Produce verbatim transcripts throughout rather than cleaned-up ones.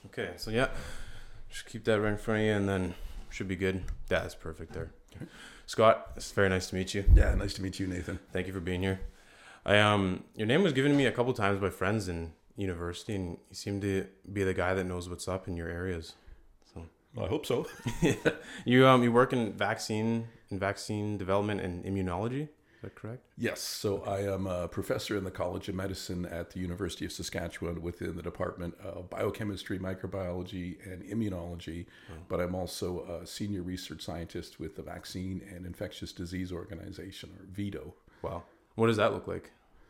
Okay, so yeah, just keep that right in front of you, and then should be good. Yeah, that's perfect there. Okay. Scott, it's very nice to meet you. Yeah, nice to meet you, Nathan. Thank you for being here. I um, your name was given to me a couple times by friends in university, and you seem to be the guy that knows what's up in your areas. So Well, I hope so. you um, you work in vaccine in vaccine development and immunology. Is that correct? Yes, so I am a professor in the College of Medicine at the University of Saskatchewan within the Department of Biochemistry, Microbiology, and Immunology, Oh. but I'm also a senior research scientist with the Vaccine and Infectious Disease Organization, or VIDO. Wow. What does that look like?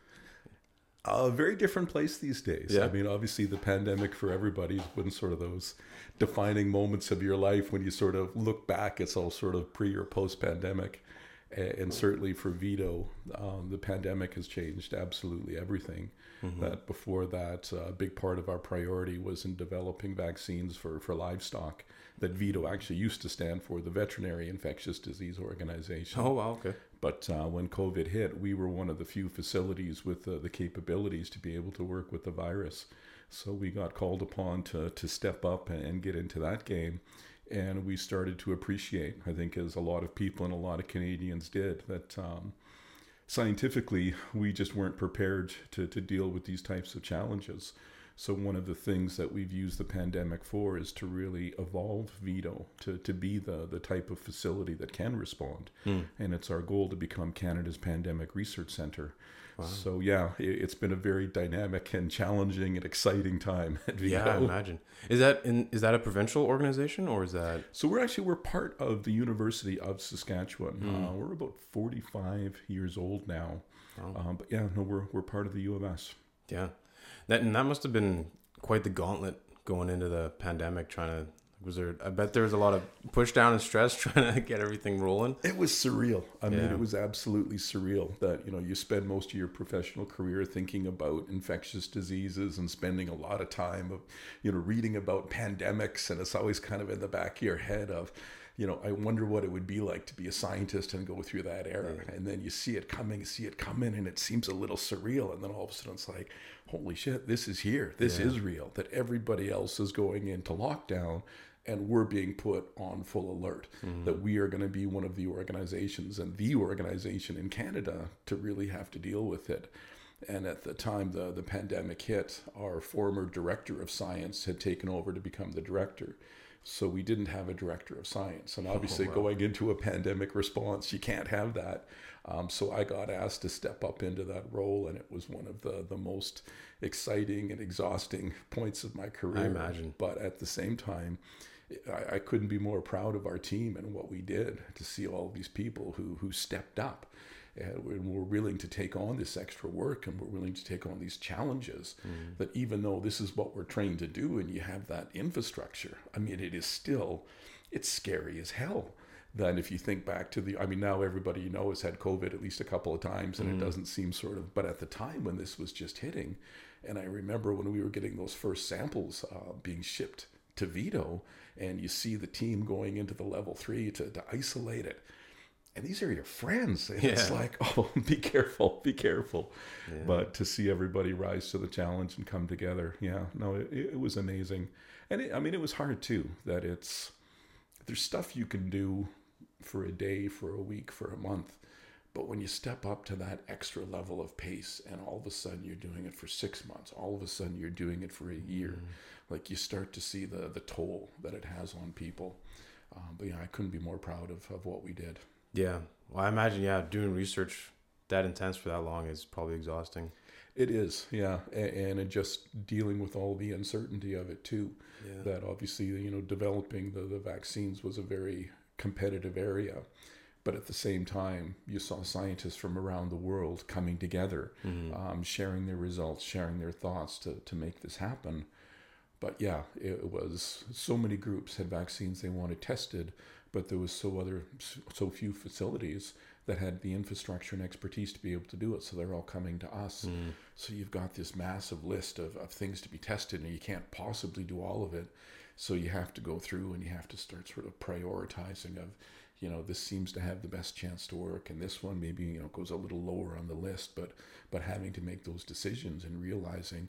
A very different place these days. Yeah. I mean, obviously the pandemic for everybody has been sort of those defining moments of your life when you sort of look back, it's all sort of pre or post pandemic. And certainly for VIDO, um, the pandemic has changed absolutely everything. Mm-hmm. That before that, a big part of our priority was in developing vaccines for, for livestock that VIDO actually used to stand for, the Veterinary Infectious Disease Organization. Oh, wow, okay. But uh, when COVID hit, we were one of the few facilities with uh, the capabilities to be able to work with the virus. So we got called upon to, to step up and get into that game. And we started to appreciate, I think, as a lot of people and a lot of Canadians did, that um, scientifically, we just weren't prepared to, to deal with these types of challenges. So one of the things that we've used the pandemic for is to really evolve VIDO to, to be the, the type of facility that can respond. Mm. And it's our goal to become Canada's Pandemic Research Centre. Wow. So yeah, it, it's been a very dynamic and challenging and exciting time at VIDO. Yeah, I imagine. Is that in, is that a provincial organization or is that? So we're actually, we're part of the University of Saskatchewan. Mm. Uh, we're about forty-five years old now. Oh. Um, but yeah, no, we're, we're part of the U of S. Yeah. That, and that must have been quite the gauntlet going into the pandemic, trying to, was there, I bet there was a lot of push down and stress trying to get everything rolling. It was surreal. I mean, Yeah. it was absolutely surreal that, you know, you spend most of your professional career thinking about infectious diseases and spending a lot of time of, you know, reading about pandemics. And it's always kind of in the back of your head of, you know, I wonder what it would be like to be a scientist and go through that era. Yeah. And then you see it coming, see it coming, and it seems a little surreal. And then all of a sudden it's like, holy shit, this is here. This yeah. is real. That everybody else is going into lockdown and we're being put on full alert. Mm-hmm. That we are going to be one of the organizations and the organization in Canada to really have to deal with it. And at the time the, the pandemic hit, our former director of science had taken over to become the director. So we didn't have a director of science. And obviously oh, wow. going into a pandemic response, you can't have that. Um, so I got asked to step up into that role. And it was one of the, the most exciting and exhausting points of my career. I imagine. But at the same time, I, I couldn't be more proud of our team and what we did to see all these people who, who stepped up. And we're willing to take on this extra work and we're willing to take on these challenges mm. that even though this is what we're trained to do and you have that infrastructure, I mean, it is still, it's scary as hell. Then if you think back to the, I mean, now everybody you know has had COVID at least a couple of times and mm. it doesn't seem sort of, but at the time when this was just hitting, and I remember when we were getting those first samples uh, being shipped to VIDO and you see the team going into the level three to, to isolate it. And these are your friends. And yeah. It's like, oh, be careful, be careful. Yeah. But to see everybody rise to the challenge and come together, yeah, no, it, it was amazing. And it, I mean, it was hard too, that it's, there's stuff you can do for a day, for a week, for a month. But when you step up to that extra level of pace and all of a sudden you're doing it for six months, all of a sudden you're doing it for a year, mm. like you start to see the, the toll that it has on people. Um, but yeah, I couldn't be more proud of, of what we did. Yeah. Well, I imagine, yeah, doing research that intense for that long is probably exhausting. It is, yeah. And, and just dealing with all the uncertainty of it too. Yeah. That obviously, you know, developing the, the vaccines was a very competitive area. But at the same time, you saw scientists from around the world coming together, mm-hmm. um, sharing their results, sharing their thoughts to, to make this happen. But yeah, it was so many groups had vaccines they wanted tested, but there was so other so few facilities that had the infrastructure and expertise to be able to do it. So they're all coming to us. Mm. So you've got this massive list of, of things to be tested, and you can't possibly do all of it. So you have to go through and you have to start sort of prioritizing of, you know, this seems to have the best chance to work, and this one maybe, you know, goes a little lower on the list, but but having to make those decisions and realizing,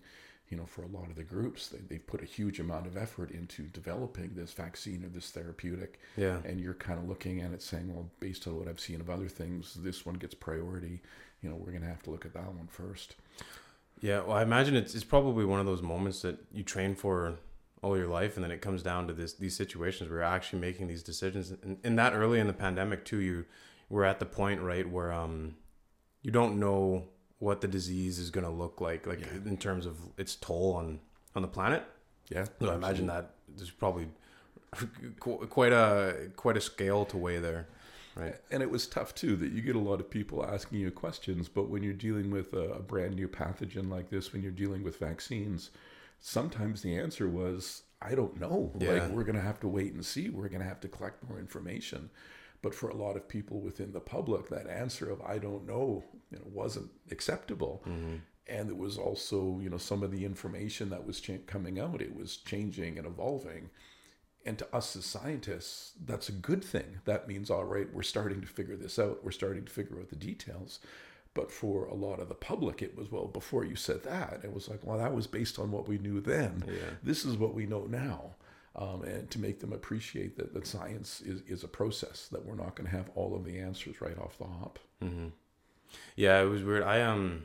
you know, for a lot of the groups, they, they've put a huge amount of effort into developing this vaccine or this therapeutic. Yeah. And you're kind of looking at it saying, well, based on what I've seen of other things, this one gets priority. You know, we're going to have to look at that one first. Yeah. Well, I imagine it's, it's probably one of those moments that you train for all your life. And then it comes down to this, these situations where you're actually making these decisions. And, and that early in the pandemic too, you were at the point, right, where um, you don't know what the disease is going to look like, like yeah. in terms of its toll on, on the planet. Yeah. So I imagine that there's probably quite a, quite a scale to weigh there. Right. And it was tough too, that you get a lot of people asking you questions, but when you're dealing with a, a brand new pathogen like this, when you're dealing with vaccines, sometimes the answer was, I don't know. Yeah. Like, we're going to have to wait and see. We're going to have to collect more information. But for a lot of people within the public, that answer of I don't know, you know, wasn't acceptable. Mm-hmm. And it was also, you know, some of the information that was ch- coming out, it was changing and evolving. And to us as scientists, that's a good thing. That means, all right, we're starting to figure this out. We're starting to figure out the details. But for a lot of the public, it was, well, before you said that, it was like, well, that was based on what we knew then. Yeah. This is what we know now. Um, and to make them appreciate that, that science is, is a process, that we're not going to have all of the answers right off the hop. Mm-hmm. Yeah, it was weird. I um,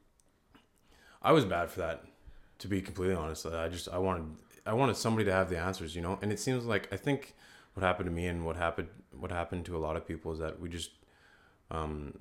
I was bad for that, to be completely honest. I just I wanted I wanted somebody to have the answers, you know. And it seems like I think what happened to me and what happened what happened to a lot of people is that we just um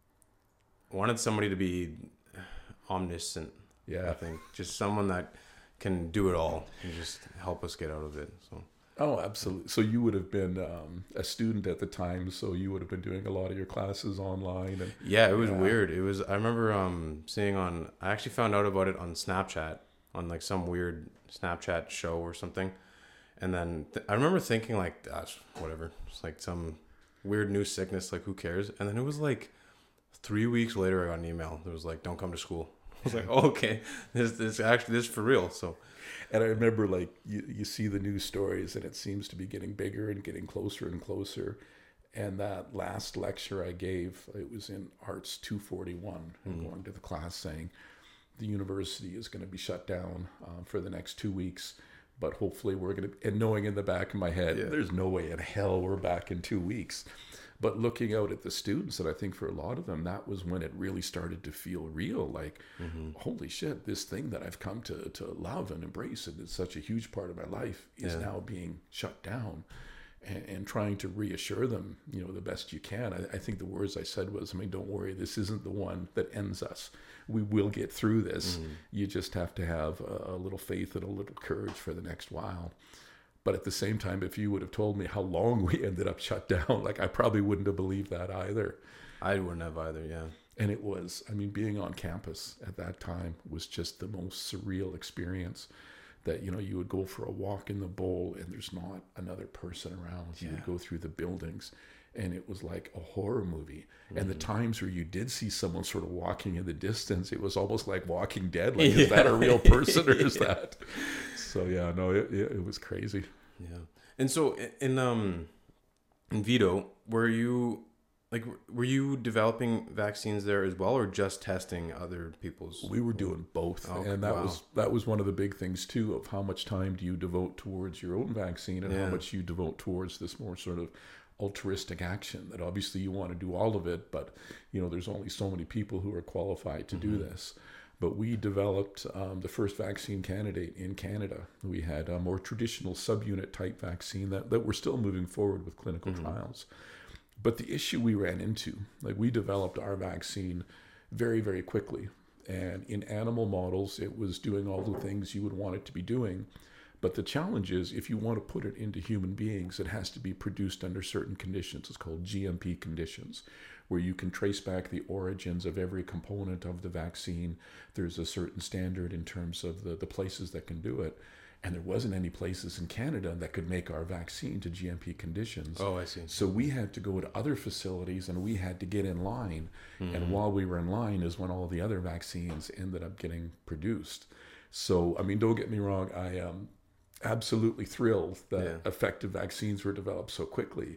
wanted somebody to be omniscient. Yeah, I think just someone that can do it all and just help us get out of it. So. Oh, absolutely. So you would have been um, a student at the time, so you would have been doing a lot of your classes online. And yeah, it was yeah. weird. It was. I remember um, seeing on. I actually found out about it on Snapchat, on like some weird Snapchat show or something. And then th- I remember thinking like, that's whatever. It's like some weird new sickness. Like, who cares? And then it was like three weeks later, I got an email. It was like, don't come to school. I was like, oh, okay, this this actually this is for real. So, and I remember like you, you see the news stories and it seems to be getting bigger and getting closer and closer. And that last lecture I gave, it was in Arts two forty-one, and mm-hmm. going to the class saying the university is going to be shut down uh, for the next two weeks. But hopefully we're going to, and knowing in the back of my head, yeah. there's no way in hell we're back in two weeks. But looking out at the students, and I think for a lot of them, that was when it really started to feel real. Like, mm-hmm. holy shit, this thing that I've come to, to love and embrace, and it's such a huge part of my life, is yeah. now being shut down. And, and trying to reassure them, you know, the best you can. I, I think the words I said was, I mean, don't worry, this isn't the one that ends us. We will get through this. Mm-hmm. You just have to have a, a little faith and a little courage for the next while. But at the same time, if you would have told me how long we ended up shut down, like I probably wouldn't have believed that either. I wouldn't have either, yeah. And it was, I mean, being on campus at that time was just the most surreal experience. That, you know, you would go for a walk in the bowl and there's not another person around. You yeah. would go through the buildings and it was like a horror movie. Mm-hmm. And the times where you did see someone sort of walking in the distance, it was almost like Walking Dead. Like, yeah. is that a real person or is yeah. that? So yeah, no, it, it it was crazy. Yeah. And so in um in Vito, were you like were you developing vaccines there as well, or just testing other people's? We were doing both, oh, and that wow. was that was one of the big things too, of how much time do you devote towards your own vaccine, and yeah. how much you devote towards this more sort of altruistic action. That obviously you want to do all of it, but you know there's only so many people who are qualified to mm-hmm. do this. But we developed um, the first vaccine candidate in Canada. We had a more traditional subunit type vaccine that, that we're still moving forward with clinical mm-hmm. trials. But the issue we ran into, like we developed our vaccine very, very quickly. And in animal models, it was doing all the things you would want it to be doing. But the challenge is, if you want to put it into human beings, it has to be produced under certain conditions. It's called G M P conditions, where you can trace back the origins of every component of the vaccine. There's a certain standard in terms of the, the places that can do it. And there wasn't any places in Canada that could make our vaccine to G M P conditions. Oh, I see. So we had to go to other facilities and we had to get in line. Mm-hmm. And while we were in line is when all the other vaccines ended up getting produced. So, I mean, don't get me wrong. I am absolutely thrilled that yeah. effective vaccines were developed so quickly.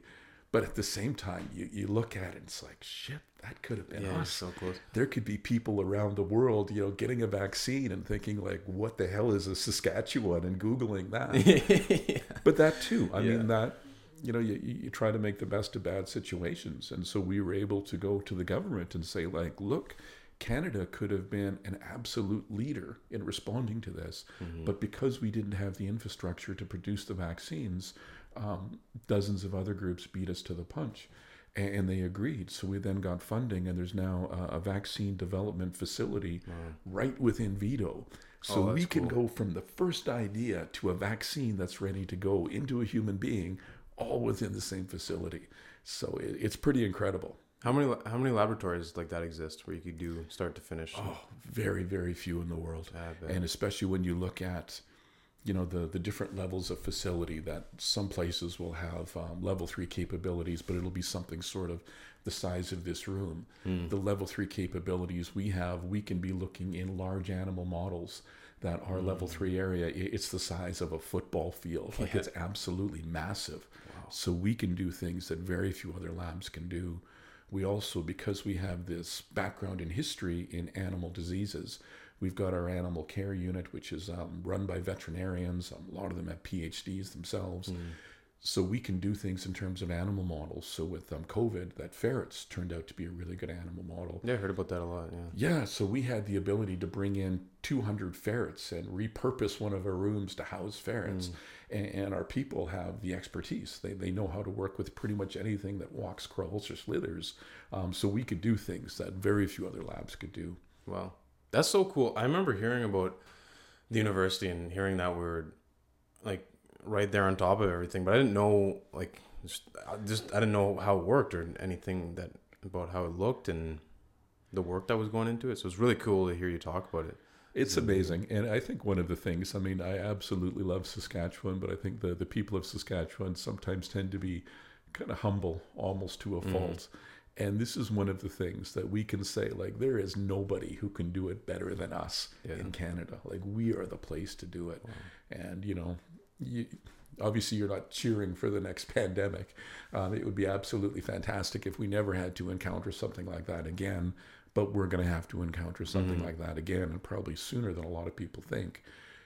But at the same time, you, you look at it, and it's like, shit, that could have been Yeah, us. so close. There could be people around the world, you know, getting a vaccine and thinking like, what the hell is a Saskatchewan, and Googling that. Yeah. But that too, I Yeah. mean, that, you know, you, you try to make the best of bad situations. And so we were able to go to the government and say, like, look, Canada could have been an absolute leader in responding to this. Mm-hmm. But because we didn't have the infrastructure to produce the vaccines, um, dozens of other groups beat us to the punch. And, and they agreed. So we then got funding, and there's now a, a vaccine development facility Wow. right within Vito. So Oh, we that's can cool. go from the first idea to a vaccine that's ready to go into a human being, all within the same facility. So it, it's pretty incredible. How many how many laboratories like that exist where you could do start to finish? Oh, very, very few in the world. I bet. And especially when you look at, you know, the, the different levels of facility, that some places will have um, level three capabilities, but it'll be something sort of the size of this room. Mm. The level three capabilities we have, we can be looking in large animal models that our level three area, i- it's the size of a football field. Like Yeah. it's absolutely massive. Wow. So we can do things that very few other labs can do. We also, because we have this background in history in animal diseases, we've got our animal care unit, which is um, run by veterinarians. Um, a lot of them have P H Ds themselves. Mm. So we can do things in terms of animal models. So with um, COVID, that ferrets turned out to be a really good animal model. Yeah, I heard about that a lot. Yeah. Yeah, so we had the ability to bring in two hundred ferrets and repurpose one of our rooms to house ferrets. And, and our people have the expertise. They, they know how to work with pretty much anything that walks, crawls, or slithers. Um, so we could do things that very few other labs could do. Wow, that's so cool. I remember hearing about the university and hearing that we were like right there on top of everything, but I didn't know like just I just I didn't know how it worked or anything that about how it looked and the work that was going into it. So it's really cool to hear you talk about it. It's amazing. And I think one of the things, I mean, I absolutely love Saskatchewan, but I think the, the people of Saskatchewan sometimes tend to be kind of humble, almost to a Mm. fault. And this is one of the things that we can say, like, there is nobody who can do it better than us Yeah. in Canada. Like, we are the place to do it. And, you know, you, obviously you're not cheering for the next pandemic. Um, it would be absolutely fantastic if we never had to encounter something like that again. But we're going to have to encounter something Mhm. like that again, and probably sooner than a lot of people think.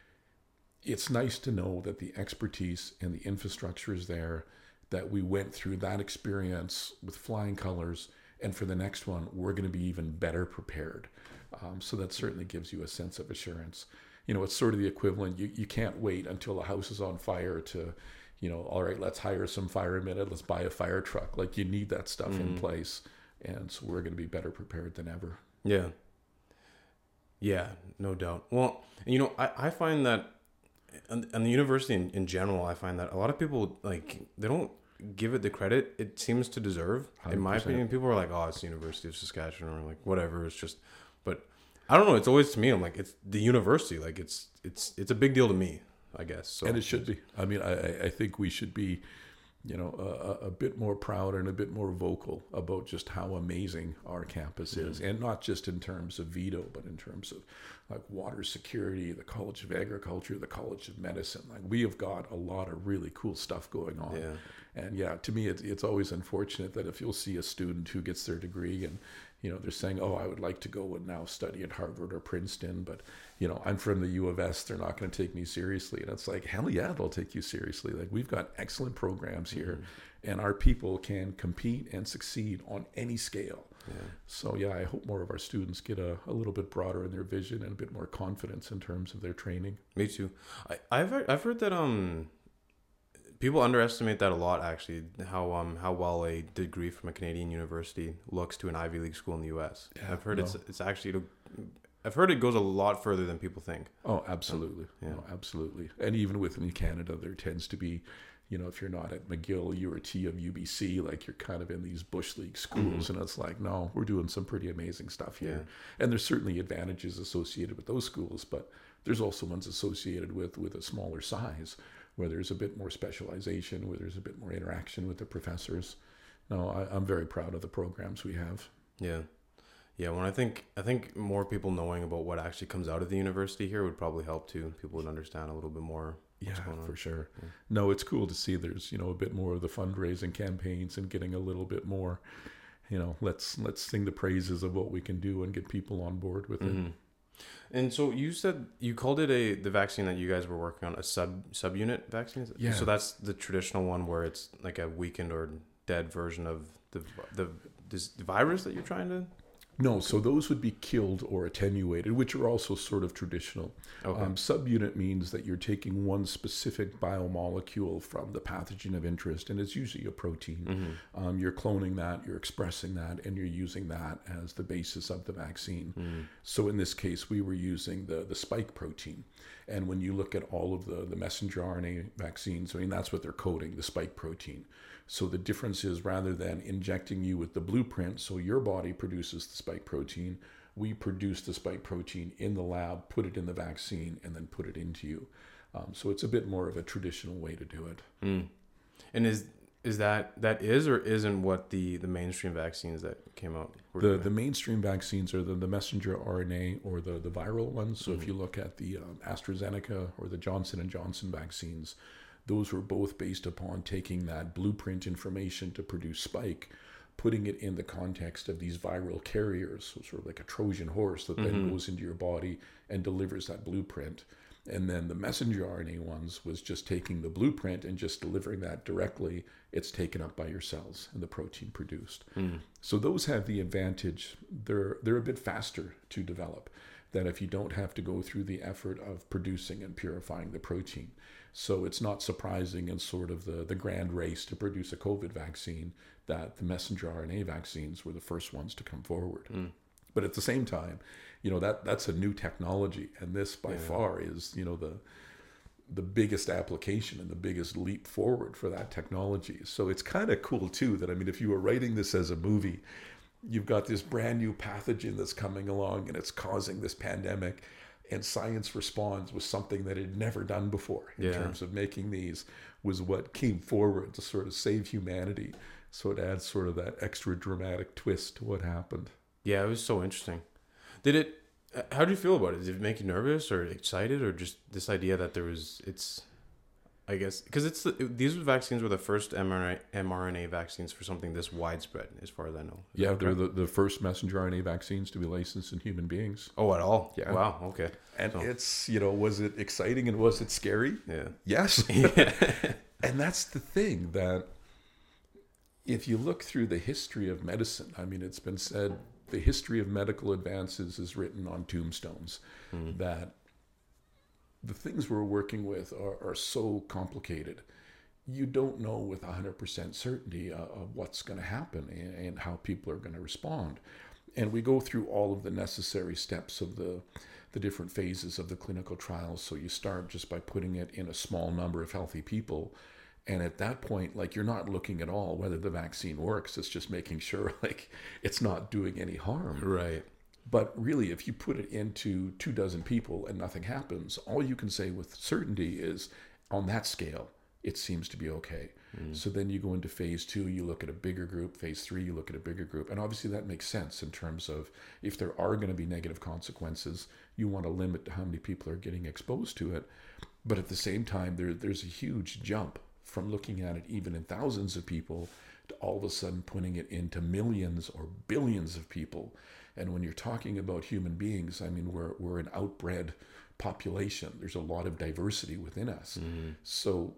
It's nice to know that the expertise and the infrastructure is there, that we went through that experience with flying colors, and for the next one, we're going to be even better prepared. Um, so that certainly gives you a sense of assurance. You know, it's sort of the equivalent. You, you can't wait until a house is on fire to, you know, all right, let's hire some firemen and let's buy a fire truck. Like, you need that stuff in Mhm. place. And so we're going to be better prepared than ever. Yeah. Yeah, no doubt. Well, you know, I, I find that on, on the university in, in general, I find that a lot of people, like, they don't give it the credit it seems to deserve. In my one hundred percent. opinion, people are like, oh, it's the University of Saskatchewan, or like, whatever, it's just, but I don't know, it's always to me, I'm like, it's the university, like, it's, it's, it's a big deal to me, I guess. So And it should be. I mean, I, I- I think we should be, you know, a, a bit more proud and a bit more vocal about just how amazing our campus is. And not just in terms of Vito, but in terms of like water security, the College of Agriculture, the College of Medicine. Like, we have got a lot of really cool stuff going on. Yeah. And yeah, to me, it's, it's always unfortunate that if you'll see a student who gets their degree and, you know, they're saying, oh, I would like to go and now study at Harvard or Princeton, but, you know, I'm from the U of S, they're not going to take me seriously. And it's like, hell yeah, they'll take you seriously. Like, we've got excellent programs here, and our people can compete and succeed on any scale. Yeah. So yeah, I hope more of our students get a, a little bit broader in their vision and a bit more confidence in terms of their training. Me too. I, I've heard, I've heard that um people underestimate that a lot, actually, how um how well a degree from a Canadian university looks to an Ivy League school in the U S. Yeah, I've heard no. it's it's actually I've heard it goes a lot further than people think. Oh, absolutely. Yeah. No, absolutely. And even within Canada, there tends to be, you know, if you're not at McGill, U or T of U B C, like, you're kind of in these Bush League schools. And it's like, no, we're doing some pretty amazing stuff here. And there's certainly advantages associated with those schools, but there's also ones associated with, with a smaller size, where there's a bit more specialization, where there's a bit more interaction with the professors. No, I, I'm very proud of the programs we have. Yeah. Yeah, when I think I think more people knowing about what actually comes out of the university here would probably help too. People would understand a little bit more. what's Yeah, going on. for sure. Yeah. No, it's cool to see there's, you know, a bit more of the fundraising campaigns and getting a little bit more, you know, let's let's sing the praises of what we can do and get people on board with Mm-hmm. it. And so you said you called it a the vaccine that you guys were working on a sub subunit vaccine. Yeah. So that's the traditional one where it's like a weakened or dead version of the the this virus that you're trying to. No, so those would be killed or attenuated, which are also sort of traditional. Okay. Um, subunit means that you're taking one specific biomolecule from the pathogen of interest, and it's usually a protein. Mm-hmm. Um, you're cloning that, you're expressing that, and you're using that as the basis of the vaccine. Mm-hmm. So in this case, we were using the, the spike protein. And when you look at all of the, the messenger R N A vaccines, I mean, that's what they're coding, the spike protein. So the difference is rather than injecting you with the blueprint, so your body produces the spike protein, we produce the spike protein in the lab, put it in the vaccine, and then put it into you. Um, so it's a bit more of a traditional way to do it. Mm. And is is that that is or isn't what the, the mainstream vaccines that came out were The doing? the mainstream vaccines are the, the messenger R N A or the, the viral ones. So Mm-hmm. if you look at the um, AstraZeneca or the Johnson and Johnson vaccines, those were both based upon taking that blueprint information to produce spike, putting it in the context of these viral carriers, so sort of like a Trojan horse that then Mm-hmm. goes into your body and delivers that blueprint. And then the messenger R N A ones was just taking the blueprint and just delivering that directly. It's taken up by your cells and the protein produced. Mm. So those have the advantage. They're they're a bit faster to develop. That if you don't have to go through the effort of producing and purifying the protein. So it's not surprising in sort of the, the grand race to produce a COVID vaccine that the messenger R N A vaccines were the first ones to come forward. Mm. But at the same time, you know, that that's a new technology. And this by Yeah. far is, you know, the the biggest application and the biggest leap forward for that technology. So it's kind of cool too that, I mean, if you were writing this as a movie, you've got this brand new pathogen that's coming along and it's causing this pandemic, and science responds with something that it had never done before in Yeah. terms of making these, was what came forward to sort of save humanity. So it adds sort of that extra dramatic twist to what happened. Yeah, it was so interesting. Did it? uh, How do you feel about it? Did it make you nervous or excited, or just this idea that there was? It's, I guess, because it's the, these vaccines were the first mRNA, mRNA vaccines for something this widespread, as far as I know. Is Yeah, that they're correct? the, the first messenger R N A vaccines to be licensed in human beings. Oh, at all? Yeah. Wow. Okay. And So- it's, you know, was it exciting and was it scary? Yeah. Yes. Yeah. And that's the thing, that if you look through the history of medicine, I mean, it's been said the history of medical advances is written on tombstones, Mm. that the things we're working with are, are so complicated. You don't know with one hundred percent certainty uh, of what's going to happen and, and how people are going to respond. And we go through all of the necessary steps of the the different phases of the clinical trials. So you start just by putting it in a small number of healthy people. And at that point, like, you're not looking at all whether the vaccine works. It's just making sure, like, it's not doing any harm. Right. But really, if you put it into two dozen people and nothing happens, all you can say with certainty is, on that scale, it seems to be okay. Mm. So then you go into phase two, you look at a bigger group. Phase three, you look at a bigger group. And obviously that makes sense in terms of, if there are going to be negative consequences, you want to limit how many people are getting exposed to it. But at the same time, there, there's a huge jump from looking at it even in thousands of people to all of a sudden putting it into millions or billions of people. And when you're talking about human beings, I mean, we're we're an outbred population. There's a lot of diversity within us. Mm. So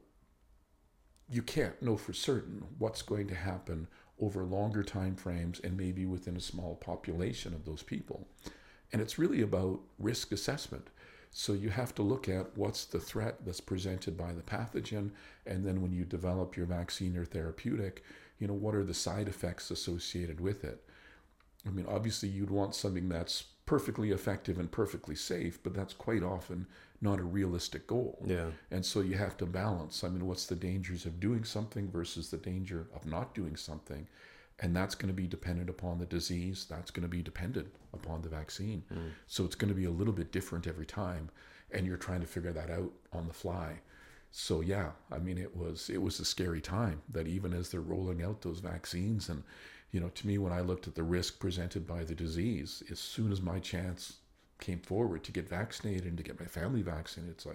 you can't know for certain what's going to happen over longer time frames and maybe within a small population of those people. And it's really about risk assessment. So you have to look at what's the threat that's presented by the pathogen, and then when you develop your vaccine or therapeutic, you know, what are the side effects associated with it? I mean, obviously you'd want something that's perfectly effective and perfectly safe, but that's quite often not a realistic goal. Yeah. And so you have to balance. I mean, what's the dangers of doing something versus the danger of not doing something? And that's going to be dependent upon the disease. That's going to be dependent upon the vaccine. Mm. So it's going to be a little bit different every time. And you're trying to figure that out on the fly. So yeah, I mean, it was it was a scary time that even as they're rolling out those vaccines, and, you know, to me, when I looked at the risk presented by the disease, as soon as my chance came forward to get vaccinated and to get my family vaccinated, it's like,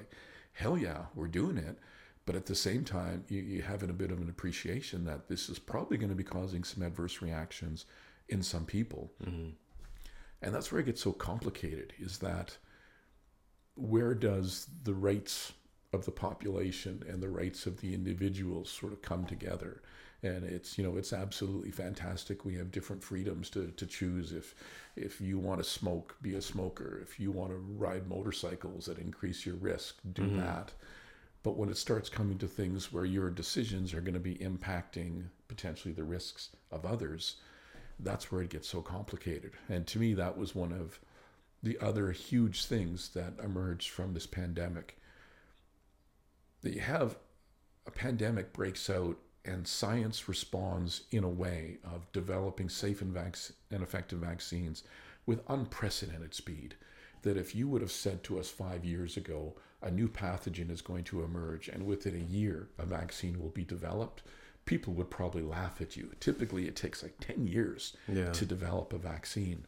hell yeah, we're doing it. But at the same time, you, you have a bit of an appreciation that this is probably going to be causing some adverse reactions in some people. Mm-hmm. And that's where it gets so complicated, is that where does the rights of the population and the rights of the individuals sort of come together? And it's, you know, it's absolutely fantastic. We have different freedoms to, to choose. If if you want to smoke, be a smoker. If you want to ride motorcycles that increase your risk, do mm-hmm. that. But when it starts coming to things where your decisions are going to be impacting potentially the risks of others, that's where it gets so complicated. And to me, that was one of the other huge things that emerged from this pandemic. That you have a pandemic breaks out and science responds in a way of developing safe and, vac- and effective vaccines with unprecedented speed. That if you would have said to us five years ago, a new pathogen is going to emerge and within a year a vaccine will be developed, people would probably laugh at you. Typically it takes like ten years yeah. to develop a vaccine.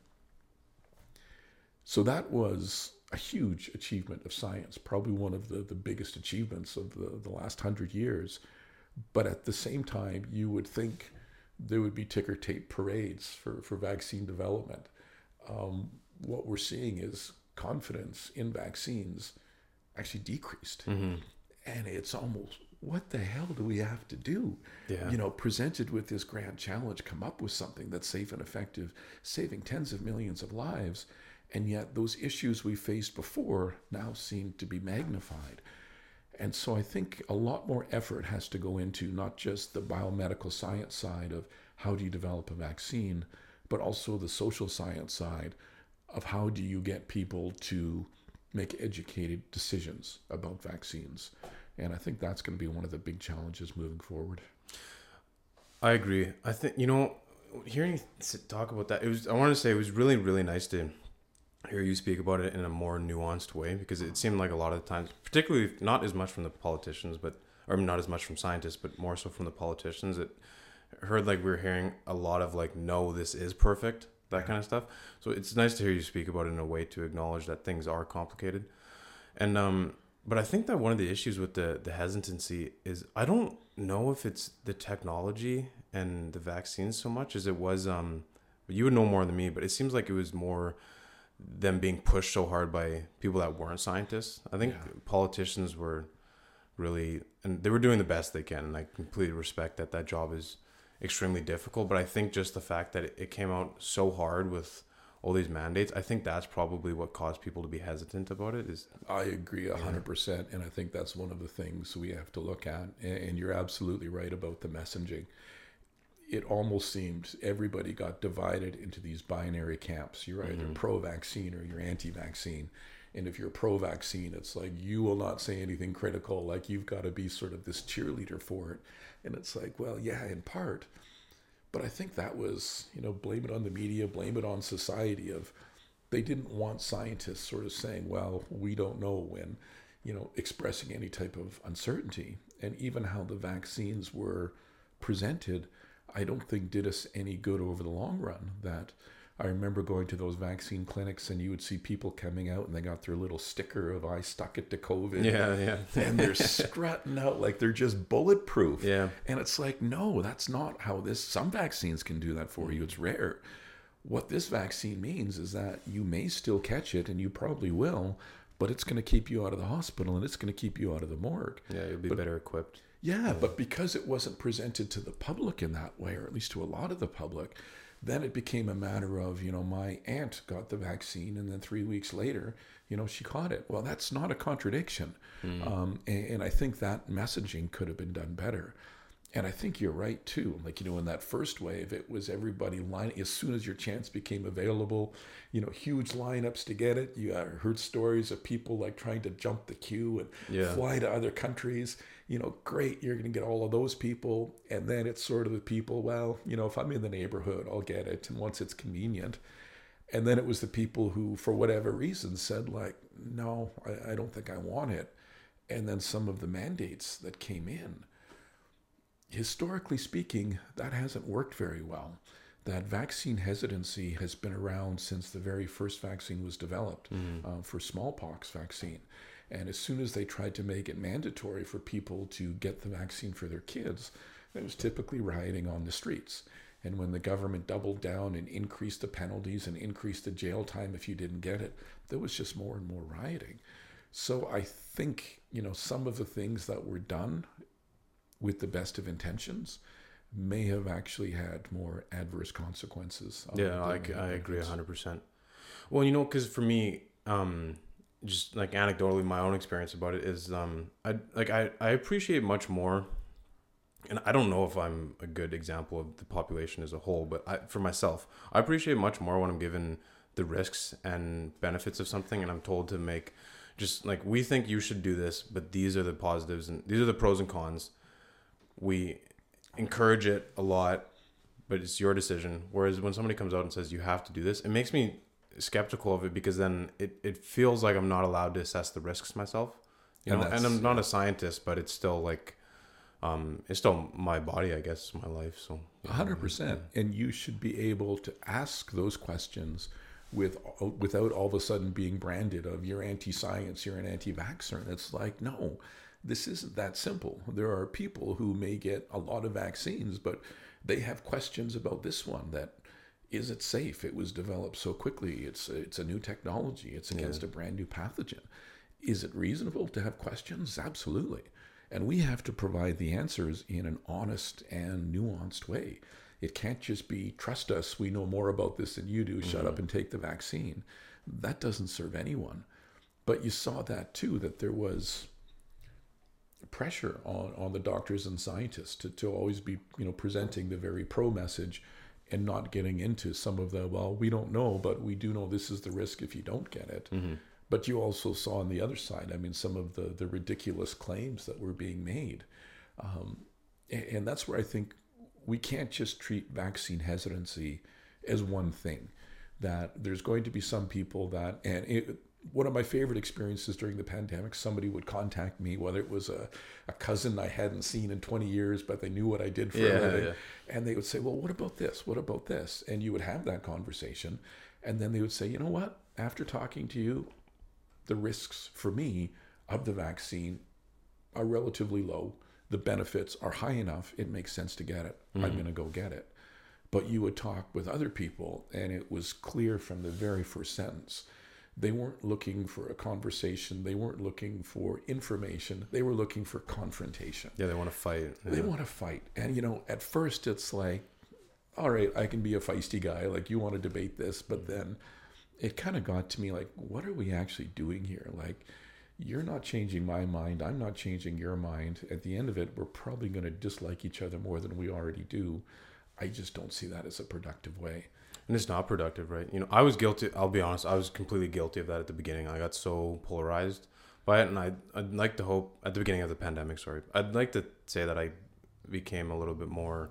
So that was a huge achievement of science, probably one of the, the biggest achievements of the, the last hundred years. But at the same time, you would think there would be ticker tape parades for, for vaccine development. Um, what we're seeing is confidence in vaccines actually decreased. Mm-hmm. And it's almost, what the hell do we have to do? Yeah. You know, presented with this grand challenge, come up with something that's safe and effective, saving tens of millions of lives. And yet those issues we faced before now seem to be magnified. And so I think a lot more effort has to go into not just the biomedical science side of how do you develop a vaccine, but also the social science side of how do you get people to make educated decisions about vaccines. And I think that's going to be one of the big challenges moving forward. I agree. I think, you know, hearing you talk about that, it was, I want to say it was really, really nice to hear you speak about it in a more nuanced way, because it seemed like a lot of the times, particularly not as much from the politicians, but, or not as much from scientists, but more so from the politicians, it heard like we were hearing a lot of like, no, this is perfect, that yeah. kind of stuff. So it's nice to hear you speak about it in a way to acknowledge that things are complicated. And, um, but I think that one of the issues with the, the hesitancy is, I don't know if it's the technology and the vaccines so much as it was, um, you would know more than me, but it seems like it was more them being pushed so hard by people that weren't scientists. I think yeah. politicians were really, and they were doing the best they can. And I completely respect that that job is extremely difficult. But I think just the fact that it came out so hard with all these mandates, I think that's probably what caused people to be hesitant about it. Is I agree a hundred percent. And I think that's one of the things we have to look at. And you're absolutely right about the messaging. It almost seemed everybody got divided into these binary camps. You're either mm-hmm. pro-vaccine or you're anti-vaccine. And if you're pro-vaccine, it's like you will not say anything critical. Like you've got to be sort of this cheerleader for it. And it's like, well, yeah, in part. But I think that was, you know, blame it on the media, blame it on society of they didn't want scientists sort of saying, well, we don't know, when, you know, expressing any type of uncertainty. And even how the vaccines were presented, I don't think did us any good over the long run. That I remember going to those vaccine clinics and you would see people coming out and they got their little sticker of I stuck it to COVID. Yeah, yeah. And they're strutting out like they're just bulletproof. Yeah. And it's like, no, that's not how this, some vaccines can do that for you. It's rare. What this vaccine means is that you may still catch it and you probably will, but it's going to keep you out of the hospital and it's going to keep you out of the morgue. Yeah, you'll be but, better equipped. Yeah, yeah, but because it wasn't presented to the public in that way, or at least to a lot of the public, then it became a matter of, you know, my aunt got the vaccine and then three weeks later, you know, she caught it. Well, that's not a contradiction. Mm. Um, and, and I think that messaging could have been done better. And I think you're right, too. Like, you know, in that first wave, it was everybody lining, as soon as your chance became available, you know, huge lineups to get it. You uh, heard stories of people like trying to jump the queue and yeah. fly to other countries. You know, great, you're going to get all of those people. And then it's sort of the people, well, you know, if I'm in the neighborhood, I'll get it. And once it's convenient. And then it was the people who, for whatever reason, said like, no, I, I don't think I want it. And then some of the mandates that came in. Historically speaking, that hasn't worked very well. That vaccine hesitancy has been around since the very first vaccine was developed mm. uh, for smallpox vaccine. And as soon as they tried to make it mandatory for people to get the vaccine for their kids, there was typically rioting on the streets. And when the government doubled down and increased the penalties and increased the jail time if you didn't get it, there was just more and more rioting. So I think, you know, some of the things that were done with the best of intentions may have actually had more adverse consequences. Yeah, I, I agree one hundred percent. Well, you know, because for me, um, just like anecdotally, my own experience about it is, um, I like I, I appreciate much more, and I don't know if I'm a good example of the population as a whole, but I, for myself, I appreciate much more when I'm given the risks and benefits of something, and I'm told to make just like, we think you should do this, but these are the positives and these are the pros and cons. We encourage it a lot, but it's your decision. Whereas when somebody comes out and says you have to do this, it makes me skeptical of it, because then it, it feels like I'm not allowed to assess the risks myself. You and know, and I'm not a scientist, but it's still like, um, it's still my body, I guess, my life. So a hundred percent. And you should be able to ask those questions with without all of a sudden being branded of you're anti-science, you're an anti-vaxxer. And it's like, no, this isn't that simple. There are people who may get a lot of vaccines, but they have questions about this one. That, is it safe? It was developed so quickly. It's it's a new technology. It's against yeah. a brand new pathogen. Is it reasonable to have questions? Absolutely. And we have to provide the answers in an honest and nuanced way. It can't just be, trust us, we know more about this than you do, shut mm-hmm. up and take the vaccine. That doesn't serve anyone. But you saw that too, that there was pressure on, on the doctors and scientists to, to always be, you know, presenting the very pro message and not getting into some of the, well, we don't know, but we do know this is the risk if you don't get it. Mm-hmm. But you also saw on the other side, I mean, some of the, the ridiculous claims that were being made. Um, and, and that's where I think we can't just treat vaccine hesitancy as one thing. That there's going to be some people that, and it, one of my favorite experiences during the pandemic, somebody would contact me, whether it was a, a cousin I hadn't seen in twenty years, but they knew what I did for yeah, a living. Yeah. And they would say, well, what about this? What about this? And you would have that conversation. And then they would say, you know what? After talking to you, the risks for me of the vaccine are relatively low. The benefits are high enough. It makes sense to get it. Mm-hmm. I'm going to go get it. But you would talk with other people, and it was clear from the very first sentence, they weren't looking for a conversation. They weren't looking for information. They were looking for confrontation. Yeah, they want to fight. Yeah. They want to fight. And, you know, at first it's like, all right, I can be a feisty guy. Like, you want to debate this. But then it kind of got to me like, what are we actually doing here? Like, you're not changing my mind. I'm not changing your mind. At the end of it, we're probably going to dislike each other more than we already do. I just don't see that as a productive way. And it's not productive, right? You know, I was guilty. I'll be honest. I was completely guilty of that at the beginning. I got so polarized by it. And I, I'd like to hope at the beginning of the pandemic, sorry, I'd like to say that I became a little bit more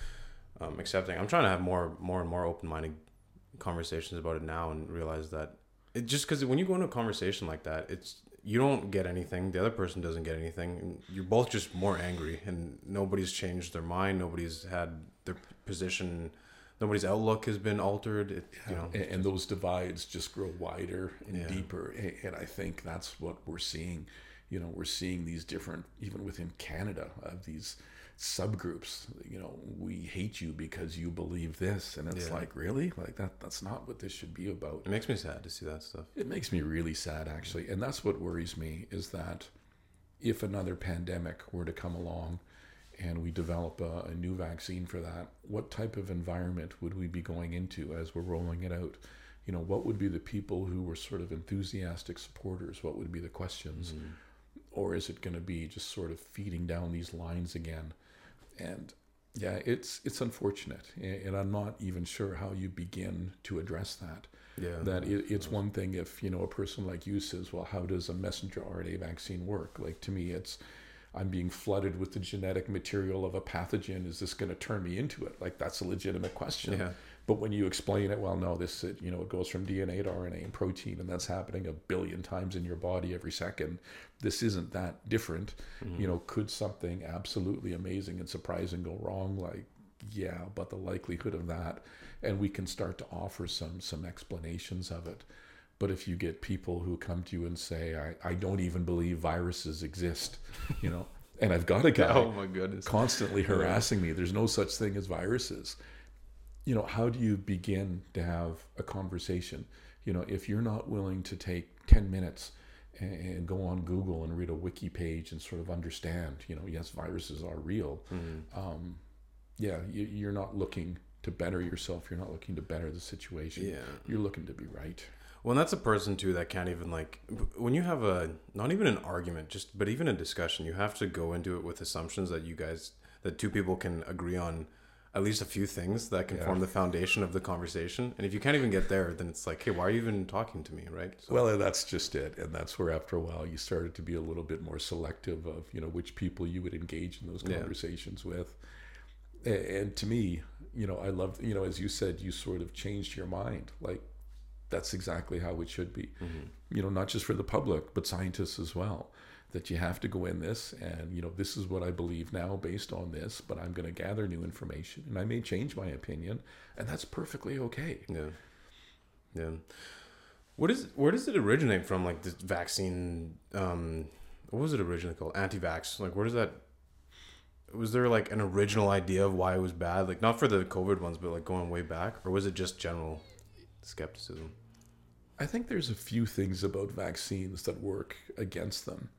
um, accepting. I'm trying to have more, more and more open-minded conversations about it now, and realize that it just, because when you go into a conversation like that, it's, you don't get anything. The other person doesn't get anything. And you're both just more angry, and nobody's changed their mind. Nobody's had their position. Nobody's outlook has been altered. It, you know, and, and those divides just grow wider and yeah. deeper. And I think that's what we're seeing. You know, we're seeing these different, even within Canada, of these subgroups. You know, we hate you because you believe this, and it's yeah. like, really, like that. That's not what this should be about. It makes me sad to see that stuff. It makes me really sad, actually, and that's what worries me. Is that if another pandemic were to come along, and we develop a, a new vaccine for that, what type of environment would we be going into as we're rolling it out? You know, what would be the people who were sort of enthusiastic supporters? What would be the questions? Mm-hmm. Or is it going to be just sort of feeding down these lines again? And yeah, it's it's unfortunate. And I'm not even sure how you begin to address that. Yeah, that it, it's one thing if, you know, a person like you says, well, how does a messenger R N A vaccine work? Like, to me, it's, I'm being flooded with the genetic material of a pathogen. Is this going to turn me into it? Like, that's a legitimate question. Yeah. But when you explain it, well, no, this, it, you know, it goes from D N A to R N A and protein, and that's happening a billion times in your body every second. This isn't that different. Mm-hmm. You know, could something absolutely amazing and surprising go wrong? Like, yeah, but the likelihood of that, and we can start to offer some some explanations of it. But if you get people who come to you and say, I, I don't even believe viruses exist, you know, and I've got a guy Oh my goodness. constantly harassing me, there's no such thing as viruses. You know, how do you begin to have a conversation? You know, if you're not willing to take ten minutes and, and go on Google and read a wiki page and sort of understand, you know, yes, viruses are real. Mm-hmm. Um, yeah, you, you're not looking to better yourself. You're not looking to better the situation. Yeah. You're looking to be right. Well, and that's a person too that can't even like, when you have a, not even an argument, just, but even a discussion, you have to go into it with assumptions that you guys, that two people can agree on at least a few things that can yeah. form the foundation of the conversation. And if you can't even get there, then it's like, hey, why are you even talking to me, right? So, well, that's just it. And that's where after a while you started to be a little bit more selective of, you know, which people you would engage in those conversations yeah. with. And to me, you know, I love, you know, as you said, you sort of changed your mind. Like, that's exactly how it should be. Mm-hmm. You know, not just for the public, but scientists as well. That you have to go in this and, you know, this is what I believe now based on this, but I'm going to gather new information and I may change my opinion, and that's perfectly okay. Yeah. Yeah. What is, where does it originate from? Like this vaccine, um, what was it originally called? Anti-vax. Like, where does that, was there like an original idea of why it was bad? Like not for the COVID ones, but like going way back, or was it just general skepticism? I think there's a few things about vaccines that work against them.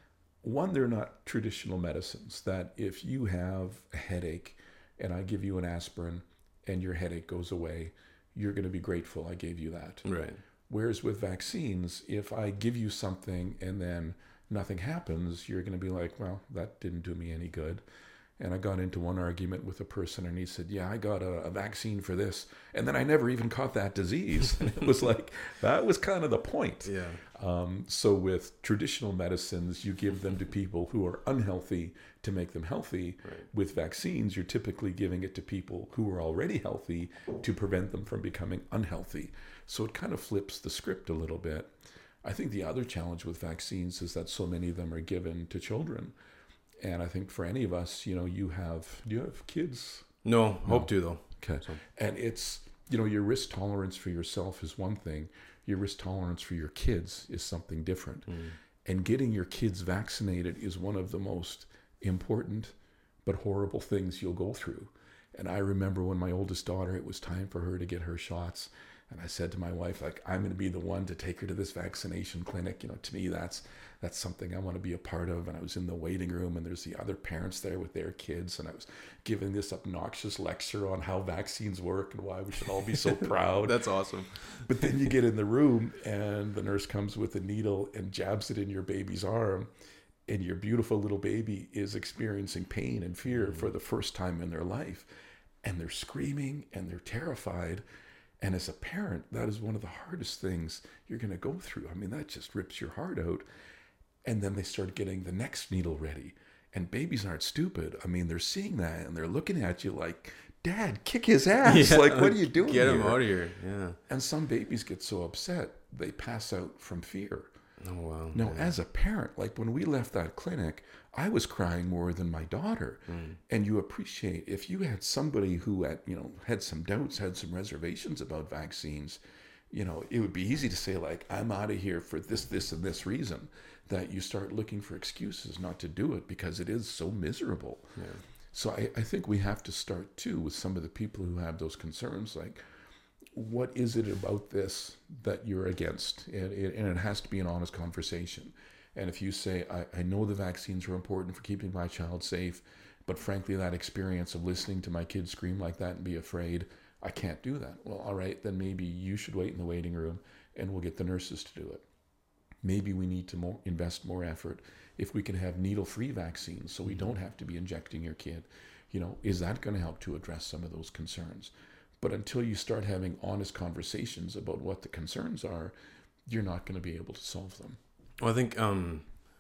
One, they're not traditional medicines, that if you have a headache and I give you an aspirin and your headache goes away, you're going to be grateful I gave you that. Right. Whereas with vaccines, if I give you something and then nothing happens, you're going to be like, well, that didn't do me any good. And I got into one argument with a person and he said, yeah, I got a, a vaccine for this. And then I never even caught that disease. And it was like, that was kind of the point. Yeah. Um, so with traditional medicines, you give them to people who are unhealthy to make them healthy. Right. With vaccines, you're typically giving it to people who are already healthy to prevent them from becoming unhealthy. So it kind of flips the script a little bit. I think the other challenge with vaccines is that so many of them are given to children. And I think for any of us, you know, you have, do you have kids? No, no. hope to though. Okay. So. And it's, you know, your risk tolerance for yourself is one thing. Your risk tolerance for your kids is something different. Mm. And getting your kids vaccinated is one of the most important but horrible things you'll go through. And I remember when my oldest daughter, it was time for her to get her shots. And I said to my wife, like, I'm going to be the one to take her to this vaccination clinic. You know, to me, that's that's something I want to be a part of. And I was in the waiting room and there's the other parents there with their kids. And I was giving this obnoxious lecture on how vaccines work and why we should all be so proud. That's awesome. But then you get in the room and the nurse comes with a needle and jabs it in your baby's arm. And your beautiful little baby is experiencing pain and fear mm-hmm. for the first time in their life. And they're screaming and they're terrified. And as a parent, that is one of the hardest things you're going to go through. I mean, that just rips your heart out. And then they start getting the next needle ready. And babies aren't stupid. I mean, they're seeing that and they're looking at you like, Dad, kick his ass. Yeah, like, what are you doing Get here? him out of here. Yeah. And some babies get so upset, they pass out from fear. Oh, wow. Now, yeah. as a parent, like when we left that clinic, I was crying more than my daughter. Mm. And you appreciate if you had somebody who had, you know, had some doubts, had some reservations about vaccines, you know, it would be easy to say like, I'm out of here for this, this, and this reason, that you start looking for excuses not to do it because it is so miserable. Yeah. So I, I think we have to start too with some of the people who have those concerns, like, what is it about this that you're against? And it, and it has to be an honest conversation. And if you say, I, I know the vaccines are important for keeping my child safe, but frankly, that experience of listening to my kids scream like that and be afraid, I can't do that. Well, all right, then maybe you should wait in the waiting room and we'll get the nurses to do it. Maybe we need to more, invest more effort if we can have needle-free vaccines so we don't have to be injecting your kid. You know, is that going to help to address some of those concerns? But until you start having honest conversations about what the concerns are, you're not going to be able to solve them. Well, I think um,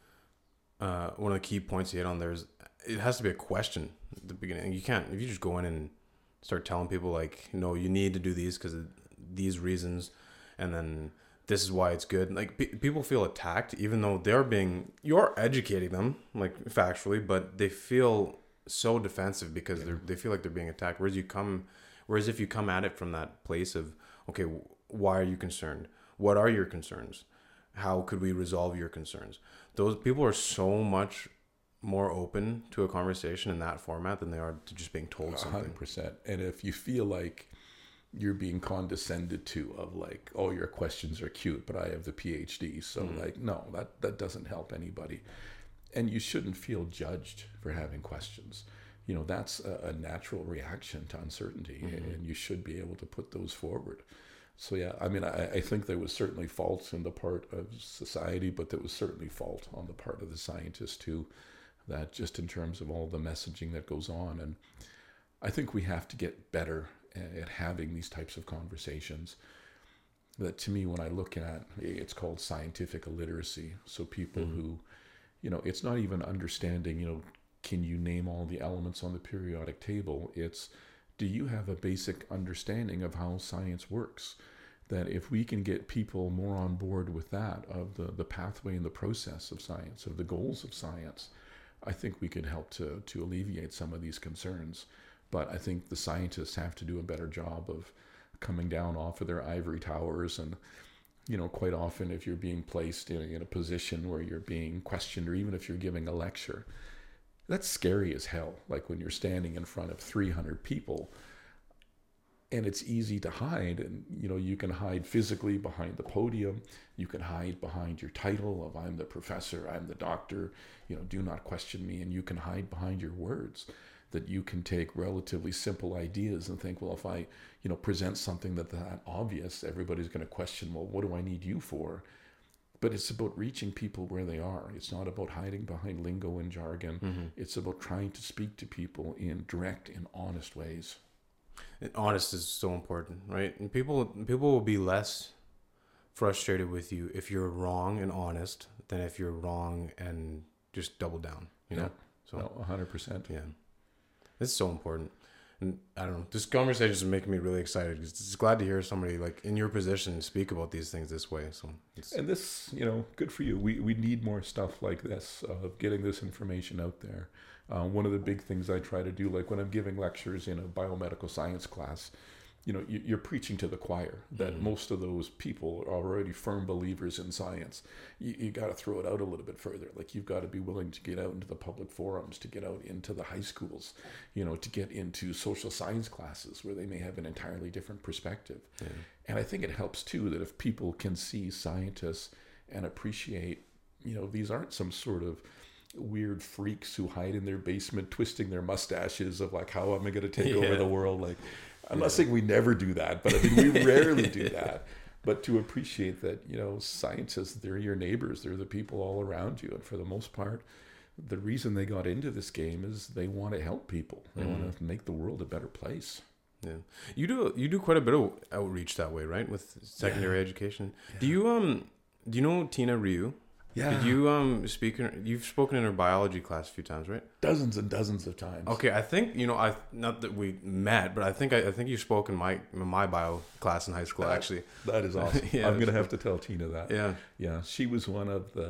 uh, one of the key points you hit on there is it has to be a question at the beginning. You can't, if you just go in and start telling people like, no, you need to do these because of these reasons, and then this is why it's good. Like pe- people feel attacked, even though they're being, you're educating them like factually, but they feel so defensive because yeah. they they feel like they're being attacked. Whereas you come, whereas if you come at it from that place of, okay, why are you concerned? what are your concerns? How could we resolve your concerns? Those people are so much more open to a conversation in that format than they are to just being told something. one hundred percent. And if you feel like you're being condescended to, of like, oh, your questions are cute, but I have the P H D. So mm-hmm. like, no, that, that doesn't help anybody. And you shouldn't feel judged for having questions. You know, that's a, a natural reaction to uncertainty, mm-hmm. and you should be able to put those forward. So yeah, I mean, I, I think there was certainly fault in the part of society, but there was certainly fault on the part of the scientists too, that just in terms of all the messaging that goes on. And I think we have to get better at having these types of conversations. That to me, when I look at, it's called scientific illiteracy. So people mm-hmm. who, you know, it's not even understanding, you know, can you name all the elements on the periodic table? It's, do you have a basic understanding of how science works? That if we can get people more on board with that, of the, the pathway and the process of science, of the goals of science, I think we could help to, to alleviate some of these concerns. But I think the scientists have to do a better job of coming down off of their ivory towers. And, you know, quite often if you're being placed in, in a position where you're being questioned, or even if you're giving a lecture, that's scary as hell. Like when you're standing in front of three hundred people, and it's easy to hide. And, you know, you can hide physically behind the podium. You can hide behind your title of I'm the professor, I'm the doctor, you know, do not question me. And you can hide behind your words. That you can take relatively simple ideas and think, well, if I, you know, present something that that obvious, everybody's going to question, well, what do I need you for? But it's about reaching people where they are. It's not about hiding behind lingo and jargon. Mm-hmm. It's about trying to speak to people in direct and honest ways. And honest is so important, right? And people people will be less frustrated with you if you're wrong and honest than if you're wrong and just double down, you know? Yeah. So no, one hundred percent. Yeah. It's so important. And I don't know, this conversation is making me really excited because it's glad to hear somebody like in your position speak about these things this way. So it's... And this, you know, good for you. We we need more stuff like this, of uh, getting this information out there. Uh, one of the big things I try to do, like when I'm giving lectures in a biomedical science class, you know, you, you're preaching to the choir that mm-hmm. most of those people are already firm believers in science. You, you got to throw it out a little bit further. Like you've got to be willing to get out into the public forums, to get out into the high schools, you know, to get into social science classes where they may have an entirely different perspective. Yeah. And I think it helps too that if people can see scientists and appreciate, you know, these aren't some sort of weird freaks who hide in their basement twisting their mustaches of like, how am I going to take yeah. over the world? Like, I'm not saying we never do that, but I mean, we rarely do that. But to appreciate that, you know, scientists, they're your neighbors. They're the people all around you. And for the most part, the reason they got into this game is they want to help people. They mm. want to make the world a better place. Yeah. You do you do quite a bit of outreach that way, right? With secondary yeah. education. Yeah. Do you um do you know Tina Ryu? Yeah. Did you um speak in, you've spoken in her biology class a few times, right? Dozens and dozens of times. Okay, I think, you know, I not that we met, but I think I, I think you spoke in my in my bio class in high school, that, actually. That is awesome. yeah, I'm going to have to tell Tina that. Yeah. Yeah, she was one of the,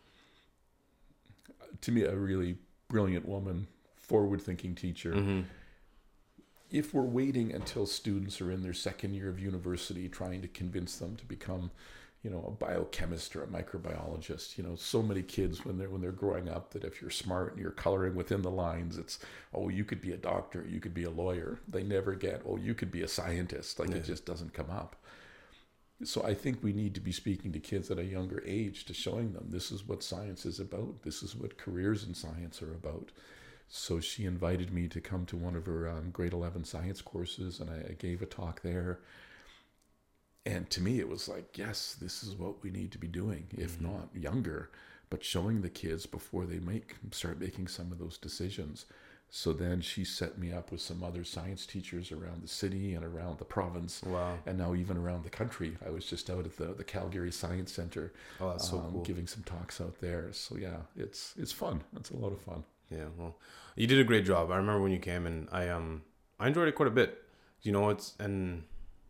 to me, a really brilliant woman, forward-thinking teacher. Mm-hmm. If we're waiting until students are in their second year of university trying to convince them to become, you know, a biochemist or a microbiologist, you know, so many kids when they're when they're growing up that if you're smart and you're coloring within the lines, it's, oh, you could be a doctor, you could be a lawyer. They never get, oh, you could be a scientist. Like yeah. it just doesn't come up. So I think we need to be speaking to kids at a younger age to showing them this is what science is about. This is what careers in science are about. So she invited me to come to one of her um, grade eleven science courses, and I, I gave a talk there. And to me, it was like, yes, this is what we need to be doing, if mm-hmm. not younger, but showing the kids before they make start making some of those decisions. So then she set me up with some other science teachers around the city and around the province. Wow. And now even around the country. I was just out at the, the Calgary Science Center. Oh, that's so um, cool. Giving some talks out there. So yeah, it's it's fun. It's a lot of fun. Yeah, well, you did a great job. I remember when you came, and I um I enjoyed it quite a bit. You know, it's and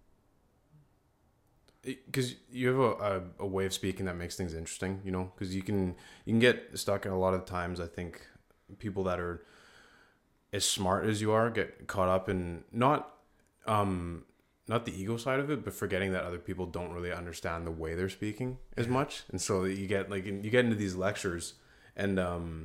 because you have a, a, a way of speaking that makes things interesting. You know, because you can you can get stuck in a lot of times. I think people that are as smart as you are get caught up in not um not the ego side of it, but forgetting that other people don't really understand the way they're speaking as much. And so you get like, you get into these lectures and, um,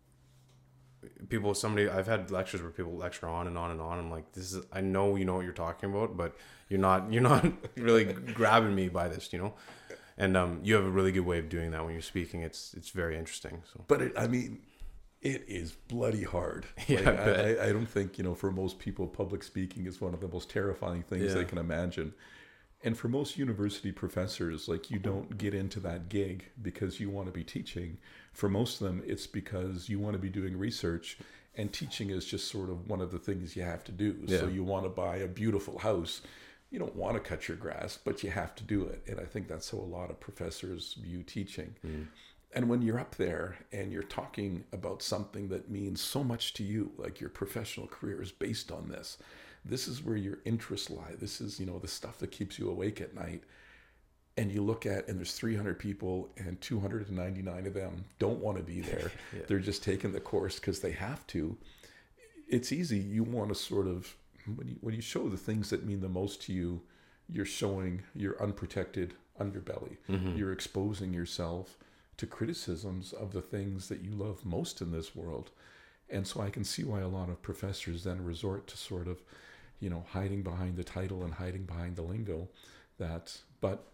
people, somebody, I've had lectures where people lecture on and on and on. I'm like, this is, I know, you know what you're talking about, but you're not, you're not really grabbing me by this, you know? And, um, you have a really good way of doing that when you're speaking. It's, it's very interesting. So, But it, I mean, it is bloody hard. Yeah, Like, I bet. I, I don't think, you know, for most people, public speaking is one of the most terrifying things Yeah. they can imagine. And for most university professors, like, you don't get into that gig because you want to be teaching. For most of them, it's because you want to be doing research, and teaching is just sort of one of the things you have to do. Yeah. So you want to buy a beautiful house. You don't want to cut your grass, but you have to do it. And I think that's how a lot of professors view teaching. Mm. And when you're up there and you're talking about something that means so much to you, like your professional career is based on this, this is where your interests lie. This is, you know, the stuff that keeps you awake at night. And you look at, and there's three hundred people and two hundred ninety-nine of them don't want to be there. Yeah. They're just taking the course because they have to. It's easy. You want to sort of, when you, when you show the things that mean the most to you, you're showing your unprotected underbelly. Mm-hmm. You're exposing yourself to criticisms of the things that you love most in this world. And so I can see why a lot of professors then resort to sort of, you know, hiding behind the title and hiding behind the lingo. That, but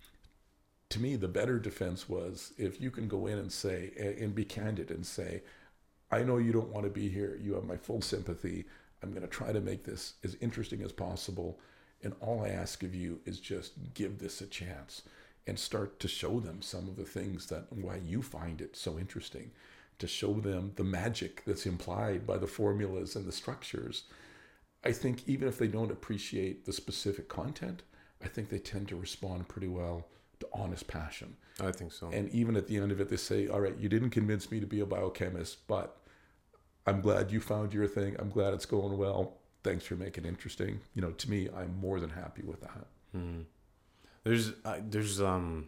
to me, the better defense was if you can go in and say, and be candid and say, I know you don't want to be here. You have my full sympathy. I'm going to try to make this as interesting as possible. And all I ask of you is just give this a chance and start to show them some of the things that why you find it so interesting, to show them the magic that's implied by the formulas and the structures. I think even if they don't appreciate the specific content, I think they tend to respond pretty well to honest passion. I think so. And even at the end of it, they say, all right, you didn't convince me to be a biochemist, but I'm glad you found your thing. I'm glad it's going well. Thanks for making it interesting. You know, to me, I'm more than happy with that. Mm-hmm. There's, uh, there's, um,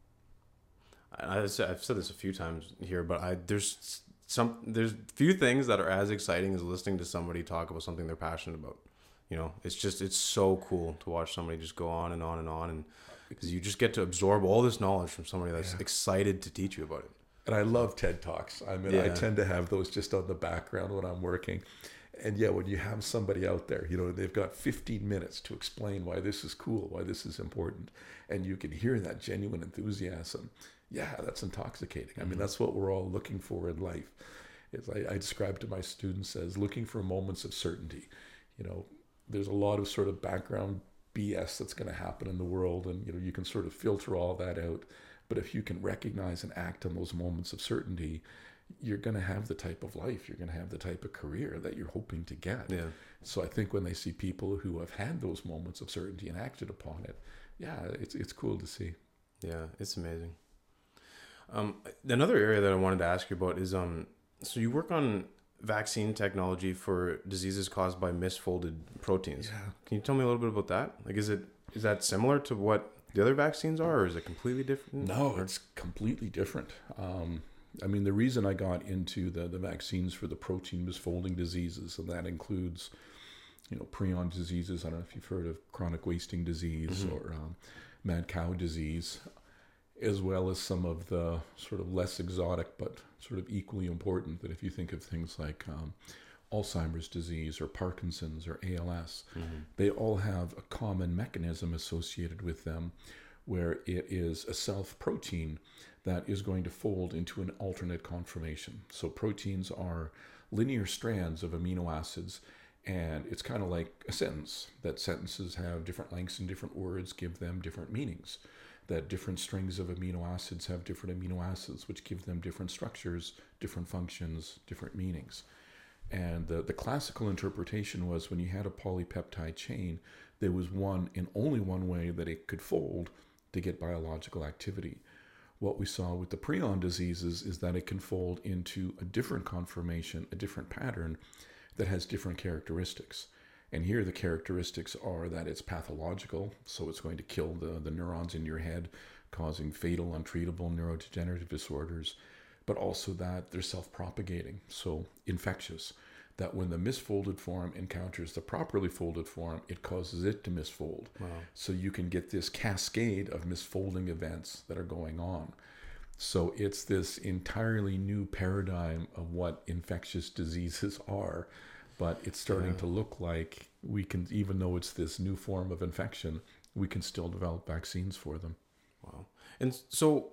I, I've said this a few times here, but I, there's some, there's few things that are as exciting as listening to somebody talk about something they're passionate about. You know, it's just, it's so cool to watch somebody just go on and on and on. And because you just get to absorb all this knowledge from somebody that's Yeah. excited to teach you about it. And I love TED Talks. I mean, I Yeah. tend to have those just on the background when I'm working. And yeah, when you have somebody out there, you know, they've got fifteen minutes to explain why this is cool, why this is important, and you can hear that genuine enthusiasm. Yeah, that's intoxicating. I mean, Mm-hmm. that's what we're all looking for in life. It's, I, I describe to my students as looking for moments of certainty. You know, there's a lot of sort of background B S that's going to happen in the world, and you know, you can sort of filter all that out. But if you can recognize and act on those moments of certainty, you're going to have the type of life, you're going to have the type of career that you're hoping to get. Yeah. So I think when they see people who have had those moments of certainty and acted upon it, yeah, it's it's cool to see. Yeah, it's amazing. Um, another area that I wanted to ask you about is, um, so you work on vaccine technology for diseases caused by misfolded proteins. Yeah. Can you tell me a little bit about that? Like, is it, is that similar to what the other vaccines are, or is it completely different? No, Or- it's completely different. Um, I mean, the reason I got into the, the vaccines for the protein misfolding diseases, and that includes, you know, prion diseases. I don't know if you've heard of chronic wasting disease Mhm. or um, mad cow disease, as well as some of the sort of less exotic but sort of equally important, that if you think of things like um, Alzheimer's disease or Parkinson's or A L S, Mhm. they all have a common mechanism associated with them, where it is a self-protein that is going to fold into an alternate conformation. So proteins are linear strands of amino acids, and it's kind of like a sentence, that sentences have different lengths and different words give them different meanings, that different strings of amino acids have different amino acids, which give them different structures, different functions, different meanings. And the, the classical interpretation was when you had a polypeptide chain, there was one and only one way that it could fold to get biological activity. What we saw with the prion diseases is that it can fold into a different conformation, a different pattern that has different characteristics. And here the characteristics are that it's pathological, so it's going to kill the, the neurons in your head, causing fatal, untreatable neurodegenerative disorders, but also that they're self-propagating, so infectious. that when the misfolded form encounters the properly folded form, it causes it to misfold. Wow. So you can get this cascade of misfolding events that are going on. So it's this entirely new paradigm of what infectious diseases are, but it's starting Yeah. to look like we can, even though it's this new form of infection, we can still develop vaccines for them. Wow. And so,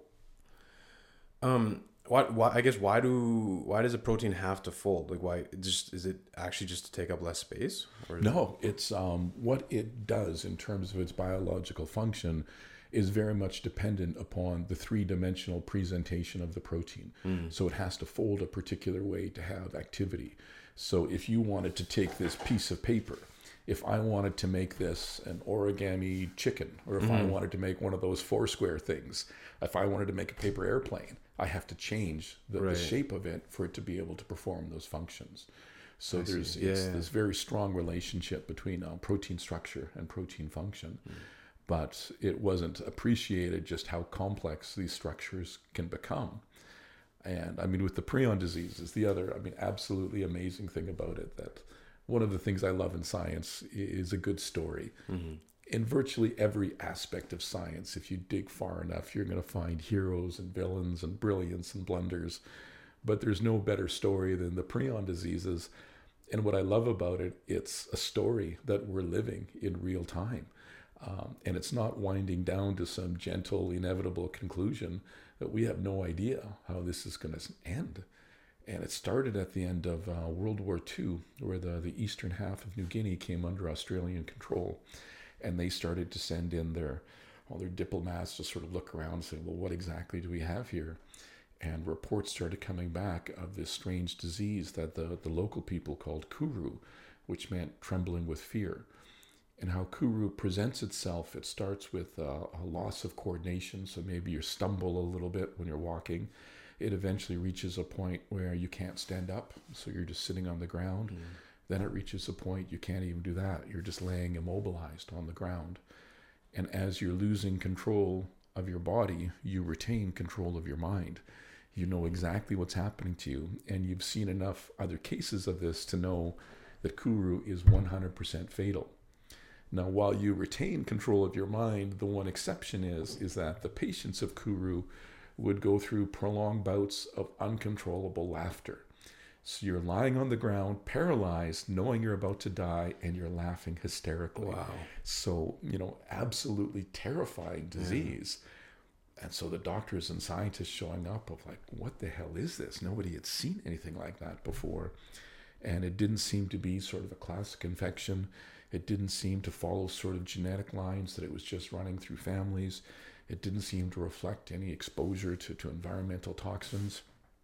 um, why, why, I guess, why do, why does a protein have to fold? Like, why, it just, is it actually just to take up less space? Or is No, it's um, what it does in terms of its biological function is very much dependent upon the three-dimensional presentation of the protein. Mm. So it has to fold a particular way to have activity. So if you wanted to take this piece of paper, if I wanted to make this an origami chicken, or if mm. I wanted to make one of those four square things, if I wanted to make a paper airplane, I have to change the, right. the shape of it for it to be able to perform those functions. So I there's yeah. it's this very strong relationship between uh, protein structure and protein function. Mm. But it wasn't appreciated just how complex these structures can become. And I mean, with the prion disease is the other, I mean, absolutely amazing thing about it, that one of the things I love in science is a good story. Mm-hmm. In virtually every aspect of science, if you dig far enough, you're going to find heroes and villains and brilliance and blunders. But there's no better story than the prion diseases. And what I love about it, it's a story that we're living in real time. Um, and it's not winding down to some gentle, inevitable conclusion that we have no idea how this is going to end. And it started at the end of uh, World War Two, where the, the eastern half of New Guinea came under Australian control. And they started to send in their all their diplomats to sort of look around and say, well, what exactly do we have here? And reports started coming back of this strange disease that the, the local people called kuru, which meant trembling with fear. And how kuru presents itself, it starts with uh, a loss of coordination. So maybe you stumble a little bit when you're walking. It eventually reaches a point where you can't stand up. So you're just sitting on the ground. Mm. Then it reaches a point you can't even do that. You're just laying immobilized on the ground. And as you're losing control of your body, you retain control of your mind. You know exactly what's happening to you. And you've seen enough other cases of this to know that kuru is one hundred percent fatal. Now, while you retain control of your mind, the one exception is, is that the patients of kuru would go through prolonged bouts of uncontrollable laughter. So you're lying on the ground, paralyzed, knowing you're about to die, and you're laughing hysterically. Wow. So, you know, absolutely terrifying disease. Yeah. And so the doctors and scientists showing up of like, what the hell is this? Nobody had seen anything like that before. And it didn't seem to be sort of a classic infection. It didn't seem to follow sort of genetic lines, that it was just running through families. It didn't seem to reflect any exposure to, to environmental toxins.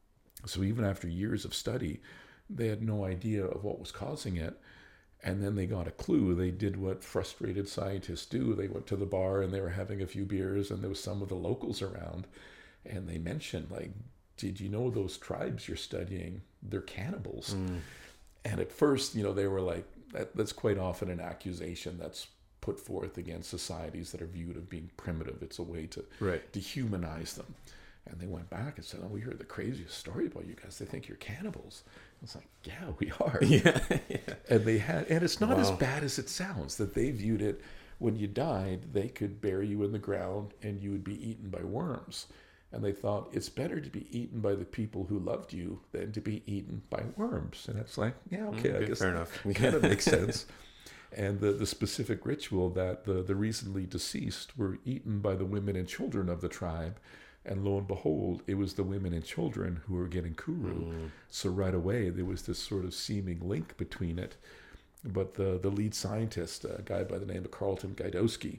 So even after years of study, they had no idea of what was causing it. And then they got a clue. They did what frustrated scientists do. They went to the bar and they were having a few beers, and there was some of the locals around. And they mentioned, like, did you know those tribes you're studying, they're cannibals? Mm. And at first, you know, they were like, that, that's quite often an accusation that's put forth against societies that are viewed as being primitive. It's a way to right. dehumanize them. And they went back and said, oh, we heard the craziest story about you guys. They think you're cannibals. It's like, yeah, we are. Yeah. yeah. And they had, and it's not wow. as bad as it sounds, that they viewed it when you died, they could bury you in the ground and you would be eaten by worms. And they thought it's better to be eaten by the people who loved you than to be eaten by worms. And it's like, yeah, okay, okay I guess fair enough. Kind of makes sense. And the, the specific ritual that the, the recently deceased were eaten by the women and children of the tribe. And lo and behold, it was the women and children who were getting kuru. Mm. So right away, there was this sort of seeming link between it. But the, the lead scientist, a guy by the name of Carlton Gajdowski,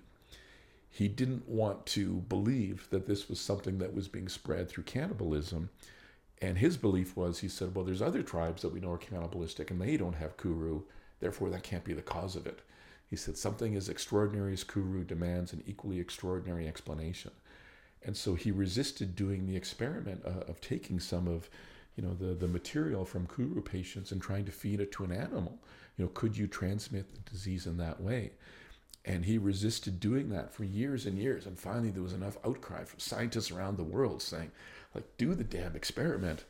he didn't want to believe that this was something that was being spread through cannibalism. And his belief was, he said, well, there's other tribes that we know are cannibalistic and they don't have kuru. Therefore, that can't be the cause of it. He said, something as extraordinary as kuru demands an equally extraordinary explanation. And so he resisted doing the experiment uh, of taking some of, you know, the, the material from kuru patients and trying to feed it to an animal. You know, could you transmit the disease in that way? And he resisted doing that for years and years. And finally, there was enough outcry from scientists around the world saying, like, do the damn experiment.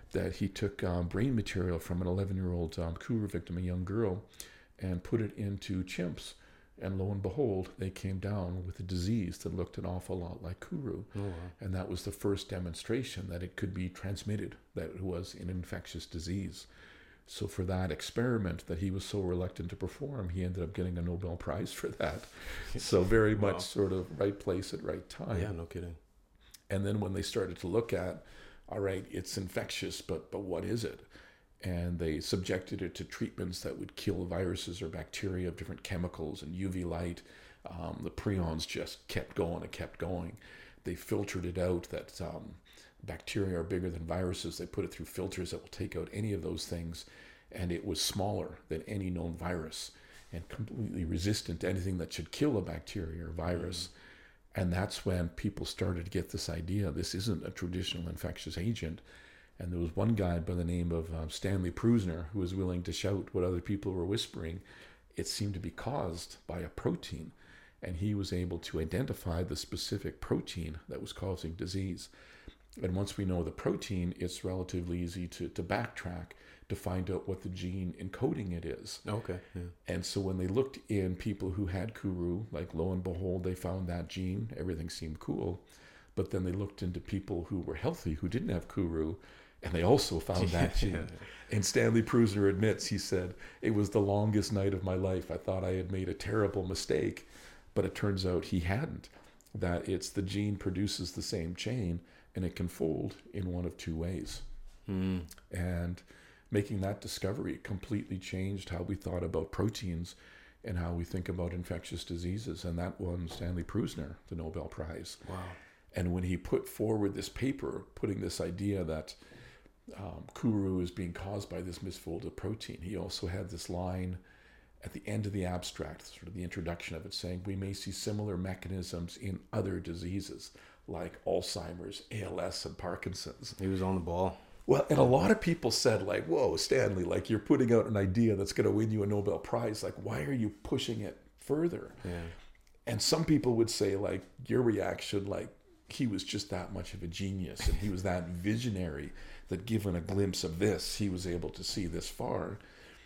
that he took um, brain material from an eleven-year-old um, Kuru victim, a young girl, and put it into chimps. And lo and behold, they came down with a disease that looked an awful lot like Kuru. Oh, wow. And that was the first demonstration that it could be transmitted, that it was an infectious disease. So for that experiment that he was so reluctant to perform, he ended up getting a Nobel Prize for that. So very much Wow. sort of right place at right time. Yeah, no kidding. And then when they started to look at, all right, it's infectious, but but what is it? And they subjected it to treatments that would kill viruses or bacteria of different chemicals and U V light. Um, the prions just kept going and kept going. They filtered it out that um, bacteria are bigger than viruses. They put it through filters that will take out any of those things. And it was smaller than any known virus and completely resistant to anything that should kill a bacteria or virus. Mm. And that's when people started to get this idea, this isn't a traditional infectious agent. And there was one guy by the name of um, Stanley Prusiner who was willing to shout what other people were whispering. It seemed to be caused by a protein. And he was able to identify the specific protein that was causing disease. And once we know the protein, it's relatively easy to, to backtrack to find out what the gene encoding it is. Okay. Yeah. And so when they looked in people who had Kuru, like lo and behold, they found that gene. Everything seemed cool. But then they looked into people who were healthy, who didn't have Kuru, and they also found that gene. Yeah. And Stanley Prusiner admits, he said, it was the longest night of my life. I thought I had made a terrible mistake, but it turns out he hadn't. That it's the gene produces the same chain, and it can fold in one of two ways. Mm. And making that discovery completely changed how we thought about proteins and how we think about infectious diseases. And that won Stanley Prusiner the Nobel Prize. Wow. And when he put forward this paper, putting this idea that um, Kuru is being caused by this misfolded protein, he also had this line at the end of the abstract, sort of the introduction of it, saying we may see similar mechanisms in other diseases like Alzheimer's, A L S, and Parkinson's. He was on the ball. Well, and a lot of people said, like, whoa, Stanley, like, you're putting out an idea that's going to win you a Nobel Prize. Like, why are you pushing it further? Yeah. And some people would say, like, your reaction, like, he was just that much of a genius and he was that visionary that given a glimpse of this, he was able to see this far.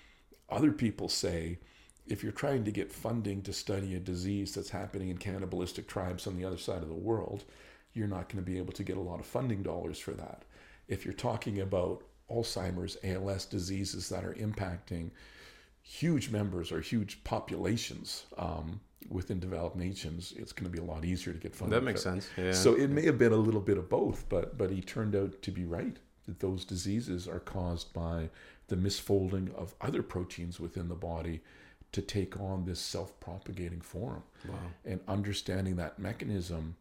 Other people say, if you're trying to get funding to study a disease that's happening in cannibalistic tribes on the other side of the world, you're not going to be able to get a lot of funding dollars for that. If you're talking about Alzheimer's, A L S diseases that are impacting huge members or huge populations um, within developed nations, it's going to be a lot easier to get funding. That makes for. sense. Yeah. So it may have been a little bit of both, but but he turned out to be right, that those diseases are caused by the misfolding of other proteins within the body to take on this self-propagating form. Wow. And understanding that mechanism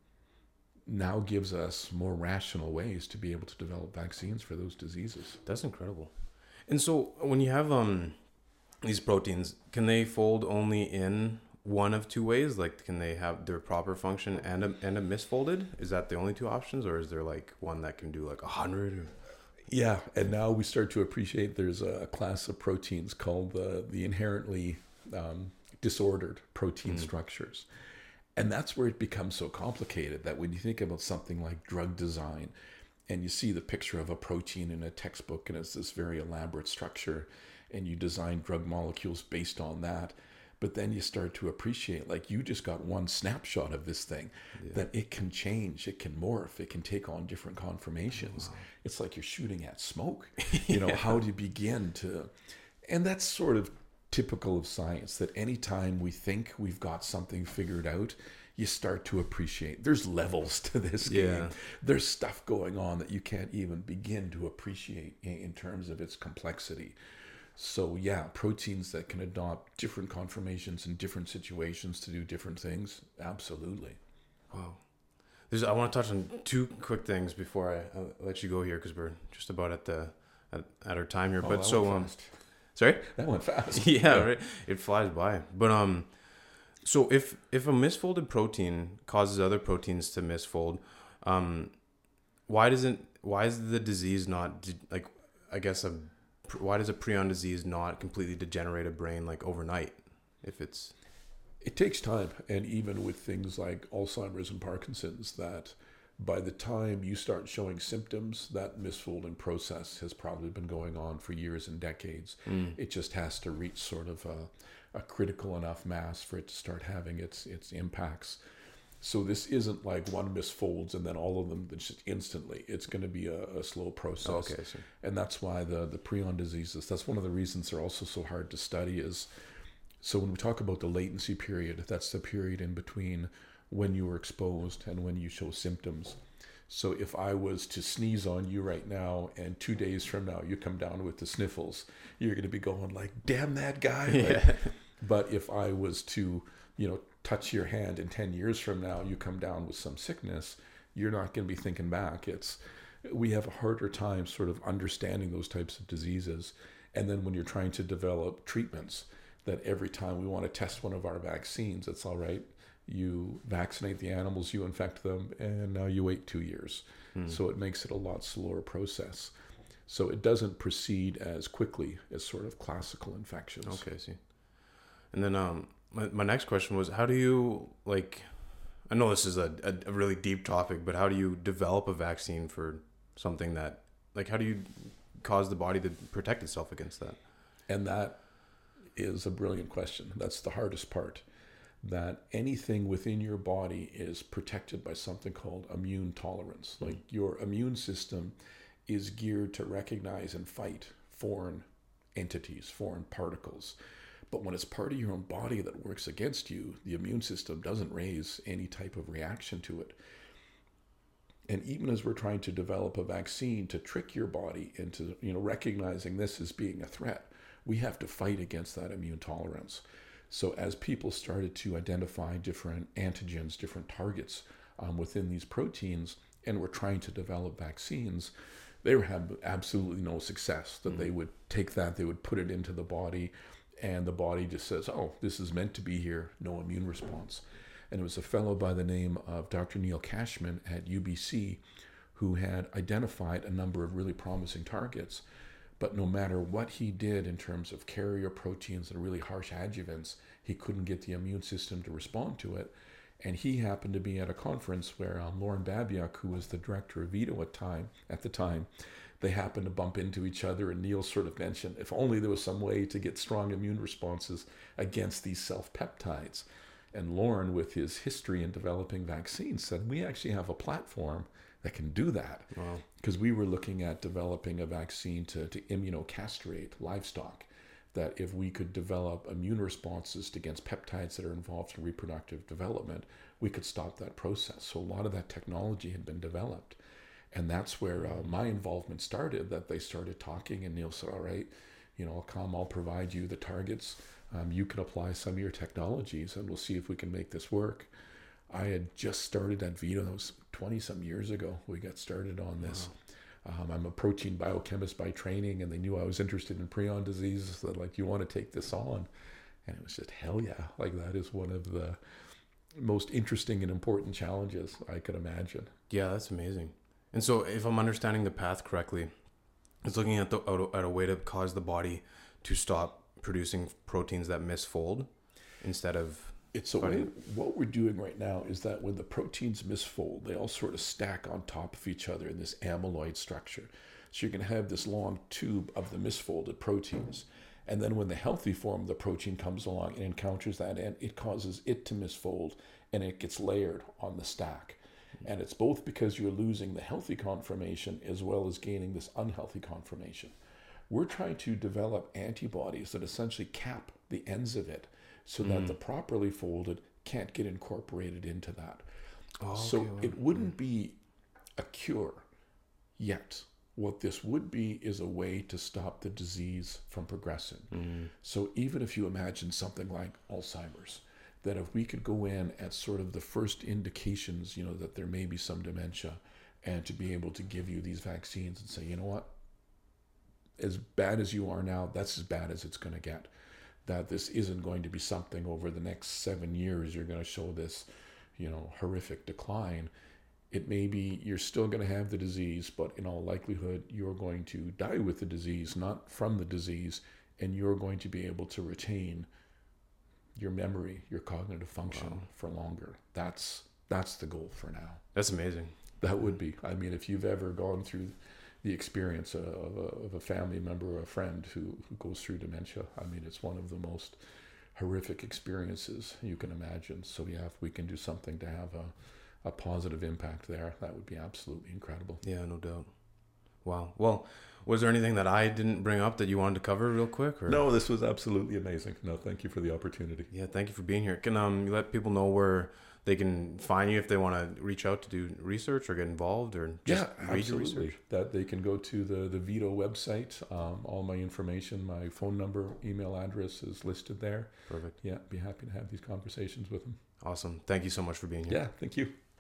now gives us more rational ways to be able to develop vaccines for those diseases. That's incredible. And so when you have um these proteins, can they fold only in one of two ways? Like, can they have their proper function and a, and a misfolded? Is that the only two options, or is there like one that can do like a hundred? Or... Yeah, and now we start to appreciate there's a class of proteins called the the inherently um, disordered protein mm. structures. And that's where it becomes so complicated, that when you think about something like drug design and you see the picture of a protein in a textbook and it's this very elaborate structure and you design drug molecules based on that, but then you start to appreciate, like, you just got one snapshot of this thing, yeah. that it can change, it can morph, it can take on different conformations. Wow. It's like you're shooting at smoke. You know, yeah. How do you begin to... And that's sort of typical of science, that anytime we think we've got something figured out, you start to appreciate there's levels to this game. Yeah. There's stuff going on that you can't even begin to appreciate in, in terms of its complexity. So yeah, proteins that can adopt different conformations in different situations to do different things, absolutely. Wow. There's, I want to touch on two quick things before I I'll let you go here, because we're just about at the at, at our time here. Oh, but so um, fast. Sorry? That went fast. yeah, yeah, right. It flies by. But um, so if if a misfolded protein causes other proteins to misfold, um, why doesn't why is the disease not de- like I guess a why does a prion disease not completely degenerate a brain like overnight? If it's it takes time, and even with things like Alzheimer's and Parkinson's, that by the time you start showing symptoms, that misfolding process has probably been going on for years and decades. Mm. It just has to reach sort of a, a critical enough mass for it to start having its its impacts. So this isn't like one misfolds and then all of them just instantly. It's going to be a, a slow process. Okay, so. And that's why the, the prion diseases, that's one of the reasons they're also so hard to study is, so when we talk about the latency period, that's the period in between when you were exposed and when you show symptoms. So if I was to sneeze on you right now and two days from now you come down with the sniffles, you're going to be going like, damn that guy. Yeah. Like, but if I was to, you know, touch your hand and ten years from now you come down with some sickness, you're not going to be thinking back. It's, we have a harder time sort of understanding those types of diseases. And then when you're trying to develop treatments, that every time we want to test one of our vaccines, it's all right. You vaccinate the animals, you infect them, and now you wait two years. Hmm. So it makes it a lot slower process. So it doesn't proceed as quickly as sort of classical infections. Okay, I see. And then um, my, my next question was, how do you, like, I know this is a, a, a really deep topic, but how do you develop a vaccine for something that, like, how do you cause the body to protect itself against that? And that is a brilliant question. That's the hardest part. That anything within your body is protected by something called immune tolerance. Like your immune system is geared to recognize and fight foreign entities, foreign particles. But when it's part of your own body that works against you, the immune system doesn't raise any type of reaction to it. And even as we're trying to develop a vaccine to trick your body into, you know, recognizing this as being a threat, we have to fight against that immune tolerance. So as people started to identify different antigens, different targets um, within these proteins, and were trying to develop vaccines, they were had absolutely no success. That mm-hmm. they would take that, they would put it into the body, and the body just says, oh, this is meant to be here, no immune response. And it was a fellow by the name of Doctor Neil Cashman at U B C who had identified a number of really promising targets. But no matter what he did in terms of carrier proteins and really harsh adjuvants, he couldn't get the immune system to respond to it. And he happened to be at a conference where um, Lauren Babiak, who was the director of VIDO at time at the time, they happened to bump into each other. And Neil sort of mentioned, if only there was some way to get strong immune responses against these self-peptides. And Lauren, with his history in developing vaccines, said, we actually have a platform that can do that. Wow. Because we were looking at developing a vaccine to, to immunocastrate livestock, that if we could develop immune responses against peptides that are involved in reproductive development, we could stop that process. So a lot of that technology had been developed. And that's where uh, my involvement started, that they started talking, and Neil said, all right, you know, I'll come, I'll provide you the targets. Um, you can apply some of your technologies, and we'll see if we can make this work. I had just started at VIDO. That was twenty some years ago. We got started on this. Wow. Um, I'm a protein biochemist by training, and they knew I was interested in prion disease. So they're like, you want to take this on? And it was just, hell yeah. Like, that is one of the most interesting and important challenges I could imagine. Yeah, that's amazing. And so if I'm understanding the path correctly, it's looking at the at a way to cause the body to stop producing proteins that misfold instead of... It's a way, what we're doing right now is that when the proteins misfold, they all sort of stack on top of each other in this amyloid structure. So you're going to have this long tube of the misfolded proteins. And then when the healthy form of the protein comes along and encounters that, and it causes it to misfold, and it gets layered on the stack. And it's both because you're losing the healthy conformation as well as gaining this unhealthy conformation. We're trying to develop antibodies that essentially cap the ends of it, so that mm. the properly folded can't get incorporated into that. Oh, so okay, well, it wouldn't mm. be a cure yet. What this would be is a way to stop the disease from progressing. Mm. So even if you imagine something like Alzheimer's, that if we could go in at sort of the first indications, you know, that there may be some dementia, and to be able to give you these vaccines and say, you know what, as bad as you are now, that's as bad as it's going to get. That this isn't going to be something over the next seven years you're going to show this, you know, horrific decline. It may be you're still going to have the disease, but in all likelihood you're going to die with the disease, not from the disease, and you're going to be able to retain your memory, your cognitive function wow. for longer. That's that's the goal for now. That's amazing. That would be. I mean, if you've ever gone through the experience of a, of a family member or a friend who, who goes through dementia, I mean, it's one of the most horrific experiences you can imagine. So yeah, if we can do something to have a, a positive impact there, that would be absolutely incredible. Yeah, no doubt. Wow. Well, was there anything that I didn't bring up that you wanted to cover real quick? Or? No, this was absolutely amazing. No, thank you for the opportunity. Yeah, thank you for being here. Can um you let people know where they can find you if they want to reach out to do research or get involved or just yeah, read your absolutely. research? That they can go to the the Vito website. Um, all my information, my phone number, email address is listed there. Perfect. Yeah, be happy to have these conversations with them. Awesome. Thank you so much for being here. Yeah, thank you.